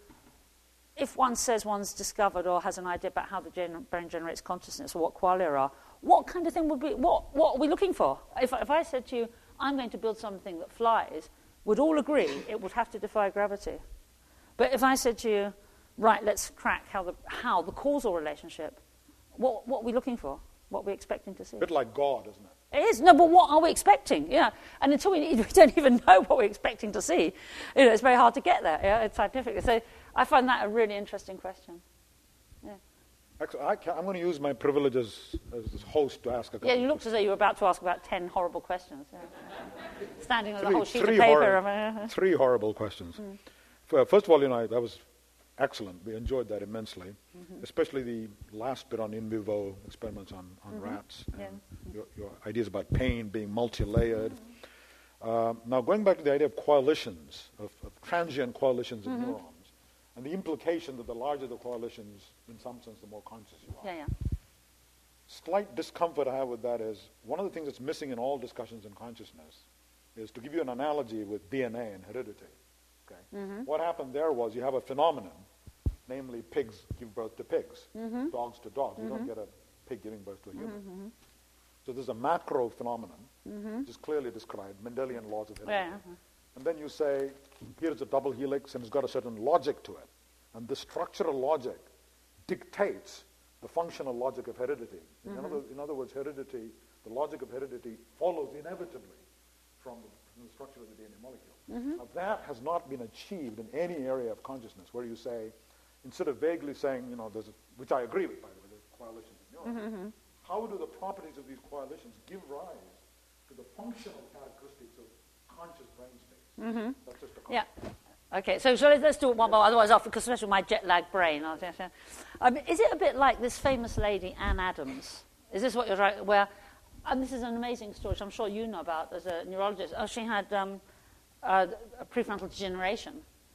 if one says one's discovered or has an idea about how the gen- brain generates consciousness or what qualia are, what kind of thing would be, what, what are we looking for? If, if I said to you, I'm going to build something that flies, would all agree it would have to defy gravity. But if I said to you, right, let's crack how the, how the causal relationship, what, what are we looking for? What are we expecting to see? A bit like God, isn't it? It is. No, but what are we expecting? Yeah. And until we, we don't even know what we're expecting to see, you know, it's very hard to get there, yeah, it's scientific. So I find that a really interesting question. Yeah. Actually, I can, I'm going to use my privilege as, as host to ask a couple. Yeah, you looked as though you were about to ask about ten horrible questions. Yeah. Standing on three, a whole sheet three of paper. Hor- three horrible questions. Mm. First of all, you know, that was excellent. We enjoyed that immensely, mm-hmm. especially the last bit on in vivo experiments on, on mm-hmm. rats and yeah. your, your ideas about pain being multi-layered. Mm-hmm. Uh, now, going back to the idea of coalitions, of, of transient coalitions mm-hmm. of neurons, and the implication that the larger the coalitions, in some sense, the more conscious you are. Yeah, yeah. Slight discomfort I have with that is one of the things that's missing in all discussions in consciousness is to give you an analogy with D N A and heredity. Okay? Mm-hmm. What happened there was you have a phenomenon, namely pigs give birth to pigs, mm-hmm. dogs to dogs. Mm-hmm. You don't get a pig giving birth to a human. Mm-hmm. So there's a macro phenomenon, mm-hmm. which is clearly described, Mendelian laws of heredity. Yeah. Uh-huh. And then you say, here's a double helix, and it's got a certain logic to it. And the structural logic dictates the functional logic of heredity. Mm-hmm. In, other, in other words, heredity, the logic of heredity follows inevitably from the, from the structure of the D N A molecule. Mm-hmm. Now, that has not been achieved in any area of consciousness, where you say, instead of vaguely saying, you know, there's a, which I agree with, by the way, there's coalitions of neurons. Mm-hmm. How do the properties of these coalitions give rise to the functional characteristics of conscious brain space? Mm-hmm. That's just a yeah. Okay, so, so let's do it one by one, otherwise, after, because especially my jet-lagged brain. Um, is it a bit like this famous lady, Anne Adams? Is this what you're right? Where, and this is an amazing story, which I'm sure you know about as a neurologist. Oh, she had um, uh, a prefrontal degeneration,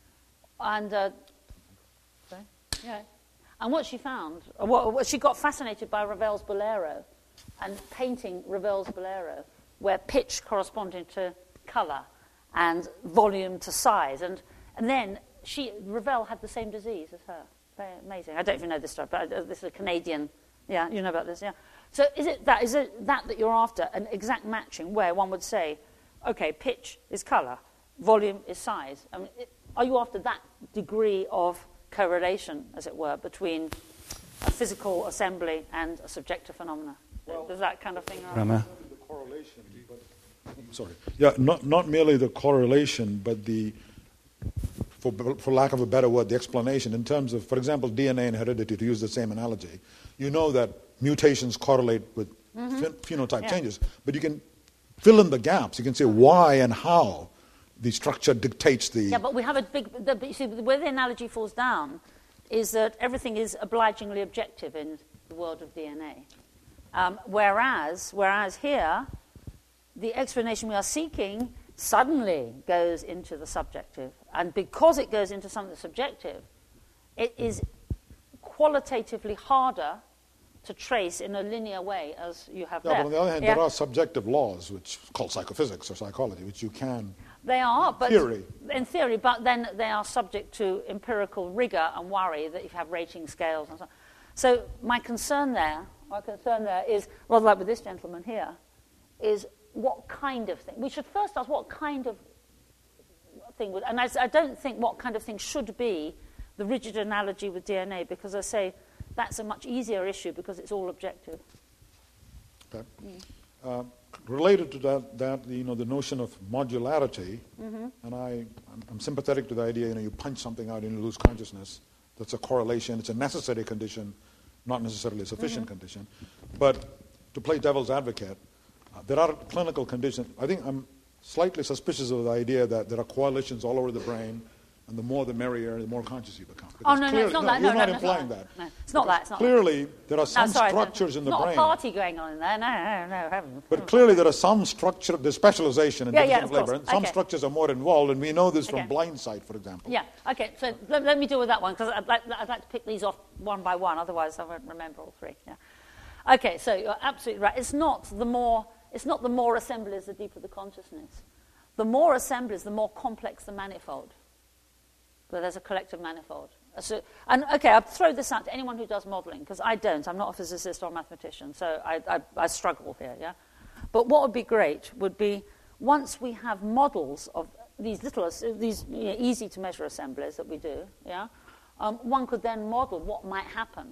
and uh, sorry? Yeah. And what she found, what, what she got fascinated by Ravel's Bolero, and painting Ravel's Bolero, where pitch corresponded to colour and volume to size, and and then she Ravel had the same disease as her. Very amazing. I don't even know this stuff, but uh, this is a Canadian. Yeah, you know about this. Yeah. So is it that is it that that you're after, an exact matching where one would say, okay, pitch is colour, volume is size. I mean, it, are you after that degree of correlation, as it were, between a physical assembly and a subjective phenomena? Well, does that kind of thing? Rama. The correlation, but, sorry. Yeah, not not merely the correlation, but the, for for lack of a better word, the explanation in terms of, for example, D N A and heredity. To use the same analogy, you know that mutations correlate with mm-hmm. ph- phenotype yeah. changes, but you can fill in the gaps. You can say why and how the structure dictates the... Yeah, but we have a big... The, you see, where the analogy falls down is that everything is obligingly objective in the world of D N A. Um, whereas, whereas here, the explanation we are seeking suddenly goes into the subjective. And because it goes into something subjective, it is qualitatively harder to trace in a linear way as you have Yeah, there. but on the other hand, Yeah. there are subjective laws, which called psychophysics or psychology, which you can. They are, but theory. in theory, but then they are subject to empirical rigor and worry that you have rating scales and so on. So my concern there, my concern there is, rather like with this gentleman here, is what kind of thing. We should first ask what kind of thing would, and I, I don't think what kind of thing should be the rigid analogy with D N A, because I say that's a much easier issue because it's all objective. Okay. Mm. Uh, related to that, that you know, the notion of modularity, mm-hmm. and I, I'm, I'm sympathetic to the idea, you know, you punch something out and you lose consciousness. That's a correlation. It's a necessary condition, not necessarily a sufficient mm-hmm. condition. But to play devil's advocate, uh, there are clinical conditions. I think I'm slightly suspicious of the idea that there are coalitions all over the brain, and the more the merrier, the more conscious you become. Oh, no, no, it's not no, that. You're no, not no, implying no, that. No, it's not that. It's not clearly, that. there are some no, sorry, structures no, in the not brain. Not a party going on in there. No, no, no, heavens. But clearly there are some structure, there's specialization in yeah, division yeah, of of labor, course. and some okay. structures are more involved, and we know this okay. from blind sight, for example. Yeah, okay, so let, let me deal with that one, because I'd like, I'd like to pick these off one by one, otherwise I won't remember all three. Yeah. Okay, so you're absolutely right. It's not the more, it's not the more assemblies, the deeper the consciousness. The more assemblies, the more complex the manifold. But there's a collective manifold. So, and okay, I'll throw this out to anyone who does modeling, because I don't. I'm not a physicist or a mathematician, so I, I, I struggle here, yeah? But what would be great would be, once we have models of these little, these you know, easy-to-measure assemblies that we do, yeah, um, one could then model what might happen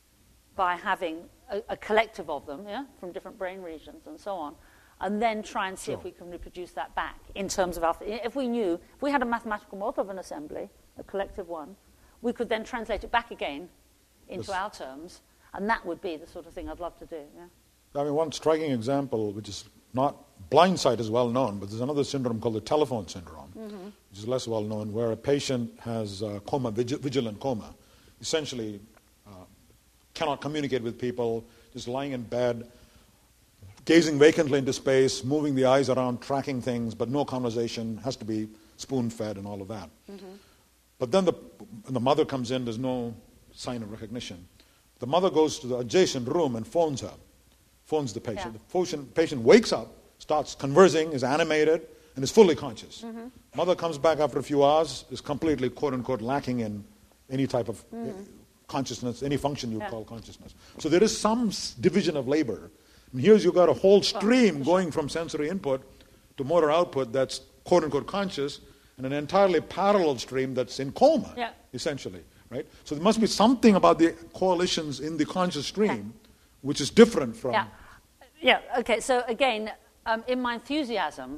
by having a, a collective of them, yeah, from different brain regions and so on, and then try and see sure. if we can reproduce that back in terms of our... If we knew, if we had a mathematical model of an assembly, a collective one, we could then translate it back again into yes. our terms, and that would be the sort of thing I'd love to do, yeah. I mean, one striking example, which is not... Blind sight is well known, but there's another syndrome called the telephone syndrome, mm-hmm. which is less well known, where a patient has uh, coma, vigil- vigilant coma, essentially uh, cannot communicate with people, just lying in bed, gazing vacantly into space, moving the eyes around, tracking things, but no conversation, has to be spoon-fed and all of that. Mm-hmm. But then the, when the mother comes in, there's no sign of recognition. The mother goes to the adjacent room and phones her, phones the patient. Yeah. The patient, patient wakes up, starts conversing, is animated, and is fully conscious. Mm-hmm. Mother comes back after a few hours, is completely, quote-unquote, lacking in any type of mm-hmm. consciousness, any function you yeah. call consciousness. So there is some s- division of labor. And here's you've got a whole stream going from sensory input to motor output that's quote-unquote conscious, and an entirely parallel stream that's in coma, yeah. essentially, right? So there must be something about the coalitions in the conscious stream yeah. which is different from... Yeah, yeah. Okay, so again, um, in my enthusiasm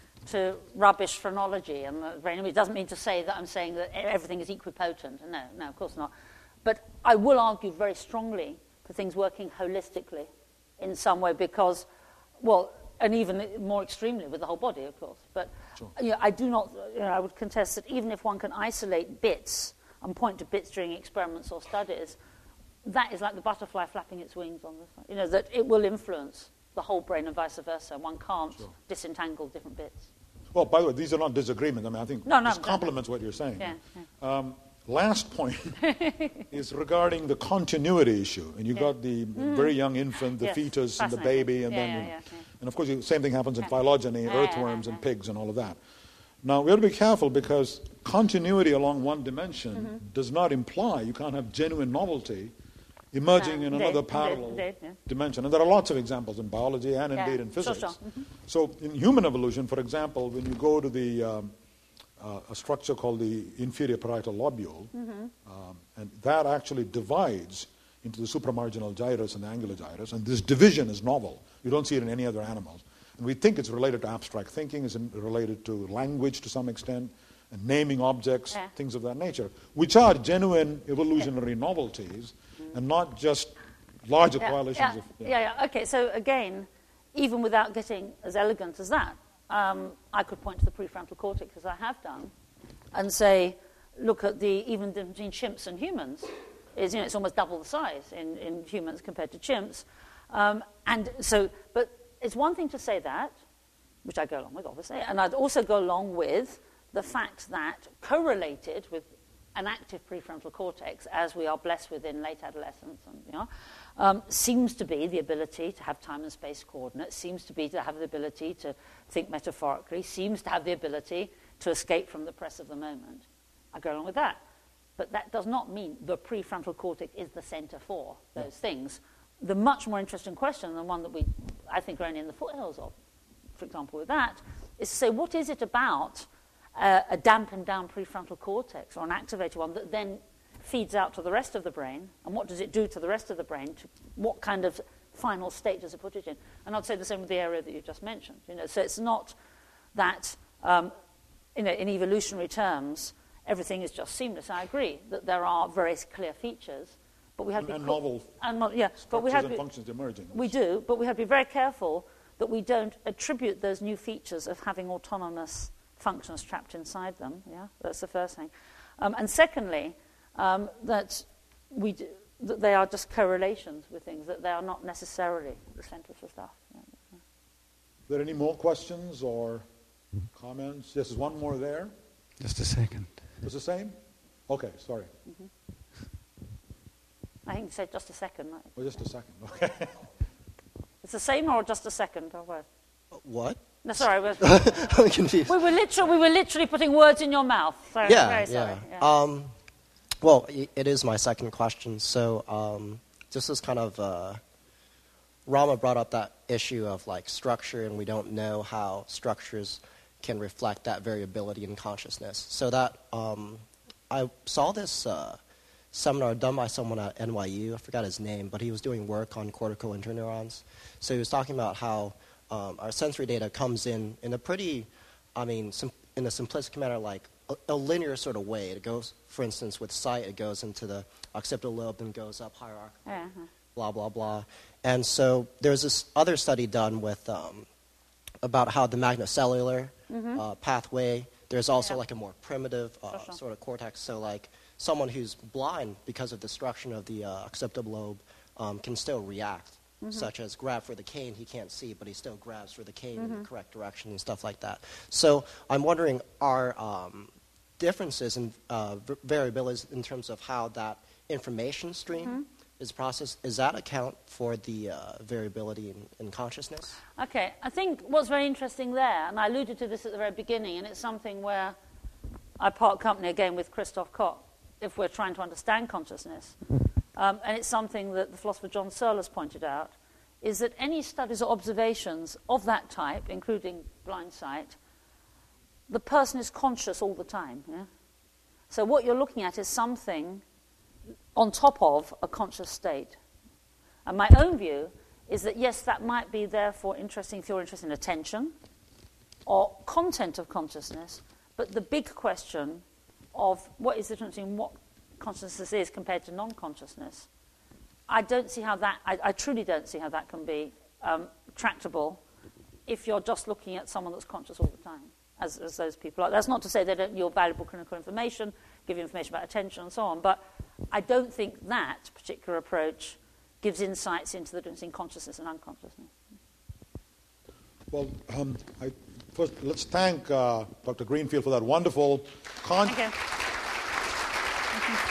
to rubbish phrenology, and the brain, it doesn't mean to say that I'm saying that everything is equipotent. No, no, of course not. But I will argue very strongly for things working holistically in some way, because, well, and even more extremely with the whole body, of course. But sure. you know, I do not, you know, I would contest that even if one can isolate bits and point to bits during experiments or studies, that is like the butterfly flapping its wings on the side. You know, that it will influence the whole brain and vice versa. One can't sure. disentangle different bits. Well, by the way, these are not disagreements. I mean, I think no, no, this complements no. what you're saying. Yeah, yeah. Um, last point is regarding the continuity issue. And you've yeah. got the mm. very young infant, the yes. fetus, and the baby, and yeah, then, yeah, you know, yeah, yeah. and of course, the same thing happens in yeah. phylogeny, yeah, earthworms, yeah, yeah, and yeah. pigs, and all of that. Now, we have to be careful, because continuity along one dimension mm-hmm. does not imply you can't have genuine novelty emerging no, in indeed, another parallel indeed, yeah. dimension. And there are lots of examples in biology and yeah. indeed in physics. Sure, sure. Mm-hmm. So in human evolution, for example, when you go to the um, uh, a structure called the inferior parietal lobule, mm-hmm. um, and that actually divides into the supramarginal gyrus and the angular gyrus, and this division is novel. You don't see it in any other animals. And we think it's related to abstract thinking, it's related to language to some extent, and naming objects, yeah. things of that nature, which are genuine evolutionary yeah. novelties, mm-hmm. and not just larger yeah, coalitions yeah, of... Yeah. yeah, yeah. Okay, so again, even without getting as elegant as that, um, I could point to the prefrontal cortex, as I have done, and say, look at the, even between chimps and humans, is, you know, it's almost double the size in, in humans compared to chimps. Um, and so, but it's one thing to say that, which I go along with, obviously, and I'd also go along with the fact that correlated with an active prefrontal cortex, as we are blessed with in late adolescence, and, you know, um, seems to be the ability to have time and space coordinates, seems to be to have the ability to think metaphorically, seems to have the ability to escape from the press of the moment. I go along with that. But that does not mean the prefrontal cortex is the center for those yeah. things. The much more interesting question, and the one that we, I think, are only in the foothills of, for example, with that, is to say, what is it about uh, a dampened down prefrontal cortex or an activated one that then feeds out to the rest of the brain, and what does it do to the rest of the brain? To what kind of final state does it put it in? And I'd say the same with the area that you just mentioned. You know, so it's not that, um, you know, in evolutionary terms, everything is just seamless. I agree that there are very clear features, but we have and, to be and co- novel and mo- yeah, but we have and to be, functions emerging. We do, but we have to be very careful that we don't attribute those new features of having autonomous functions trapped inside them. Yeah, that's the first thing. Um, and secondly, um, that we do, that they are just correlations with things, that they are not necessarily the center for stuff. Yeah. Are there any more questions or comments? Yes, there's one more there. Just a second. It's the same? Okay, sorry. Mm-hmm. I think you said just a second. Right? Well, just a second. Okay. It's the same or just a second or what? What? No, sorry. We're, I'm confused. We were, literally, we were literally putting words in your mouth. Sorry, yeah, very sorry. yeah. yeah. Um, well, it is my second question. So um, this is kind of, uh, Rama brought up that issue of like structure, and we don't know how structures can reflect that variability in consciousness. So that um, I saw this uh, seminar done by someone at N Y U. I forgot his name, but he was doing work on cortical interneurons. So he was talking about how um, our sensory data comes in in a pretty, I mean, sim- in a simplistic manner, like a, a linear sort of way. It goes, for instance, with sight, it goes into the occipital lobe and goes up hierarchically, Uh-huh. blah, blah, blah. And so there's this other study done with um, about how the magnocellular mm-hmm. uh, pathway, there's also yeah. like a more primitive uh, sure. sort of cortex. So like someone who's blind because of destruction of the uh, occipital lobe um, can still react, mm-hmm. such as grab for the cane. He can't see, but he still grabs for the cane mm-hmm. in the correct direction and stuff like that. So I'm wondering, are um, differences in uh, v- variabilities in terms of how that information stream mm-hmm. is processed, does that account for the uh, variability in, in consciousness? Okay, I think what's very interesting there, and I alluded to this at the very beginning, and it's something where I part company again with Christoph Koch, if we're trying to understand consciousness, um, and it's something that the philosopher John Searle has pointed out, is that any studies or observations of that type, including blind sight, the person is conscious all the time. Yeah? So what you're looking at is something on top of a conscious state. And my own view is that, yes, that might be therefore interesting if you're interested in attention or content of consciousness, but the big question of what is the difference between what consciousness is compared to non-consciousness, I don't see how that, I, I truly don't see how that can be um, tractable if you're just looking at someone that's conscious all the time, as, as those people are. That's not to say they don't yield valuable clinical information, give you information about attention and so on, but I don't think that particular approach gives insights into the difference in consciousness and unconsciousness. Well, um, I, first, let's thank uh, Doctor Greenfield for that wonderful con- Thank you. Thank you.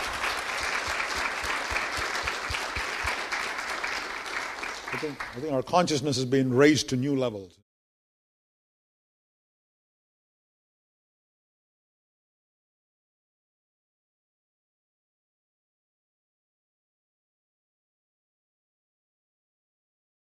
I think, I think our consciousness has been raised to new levels.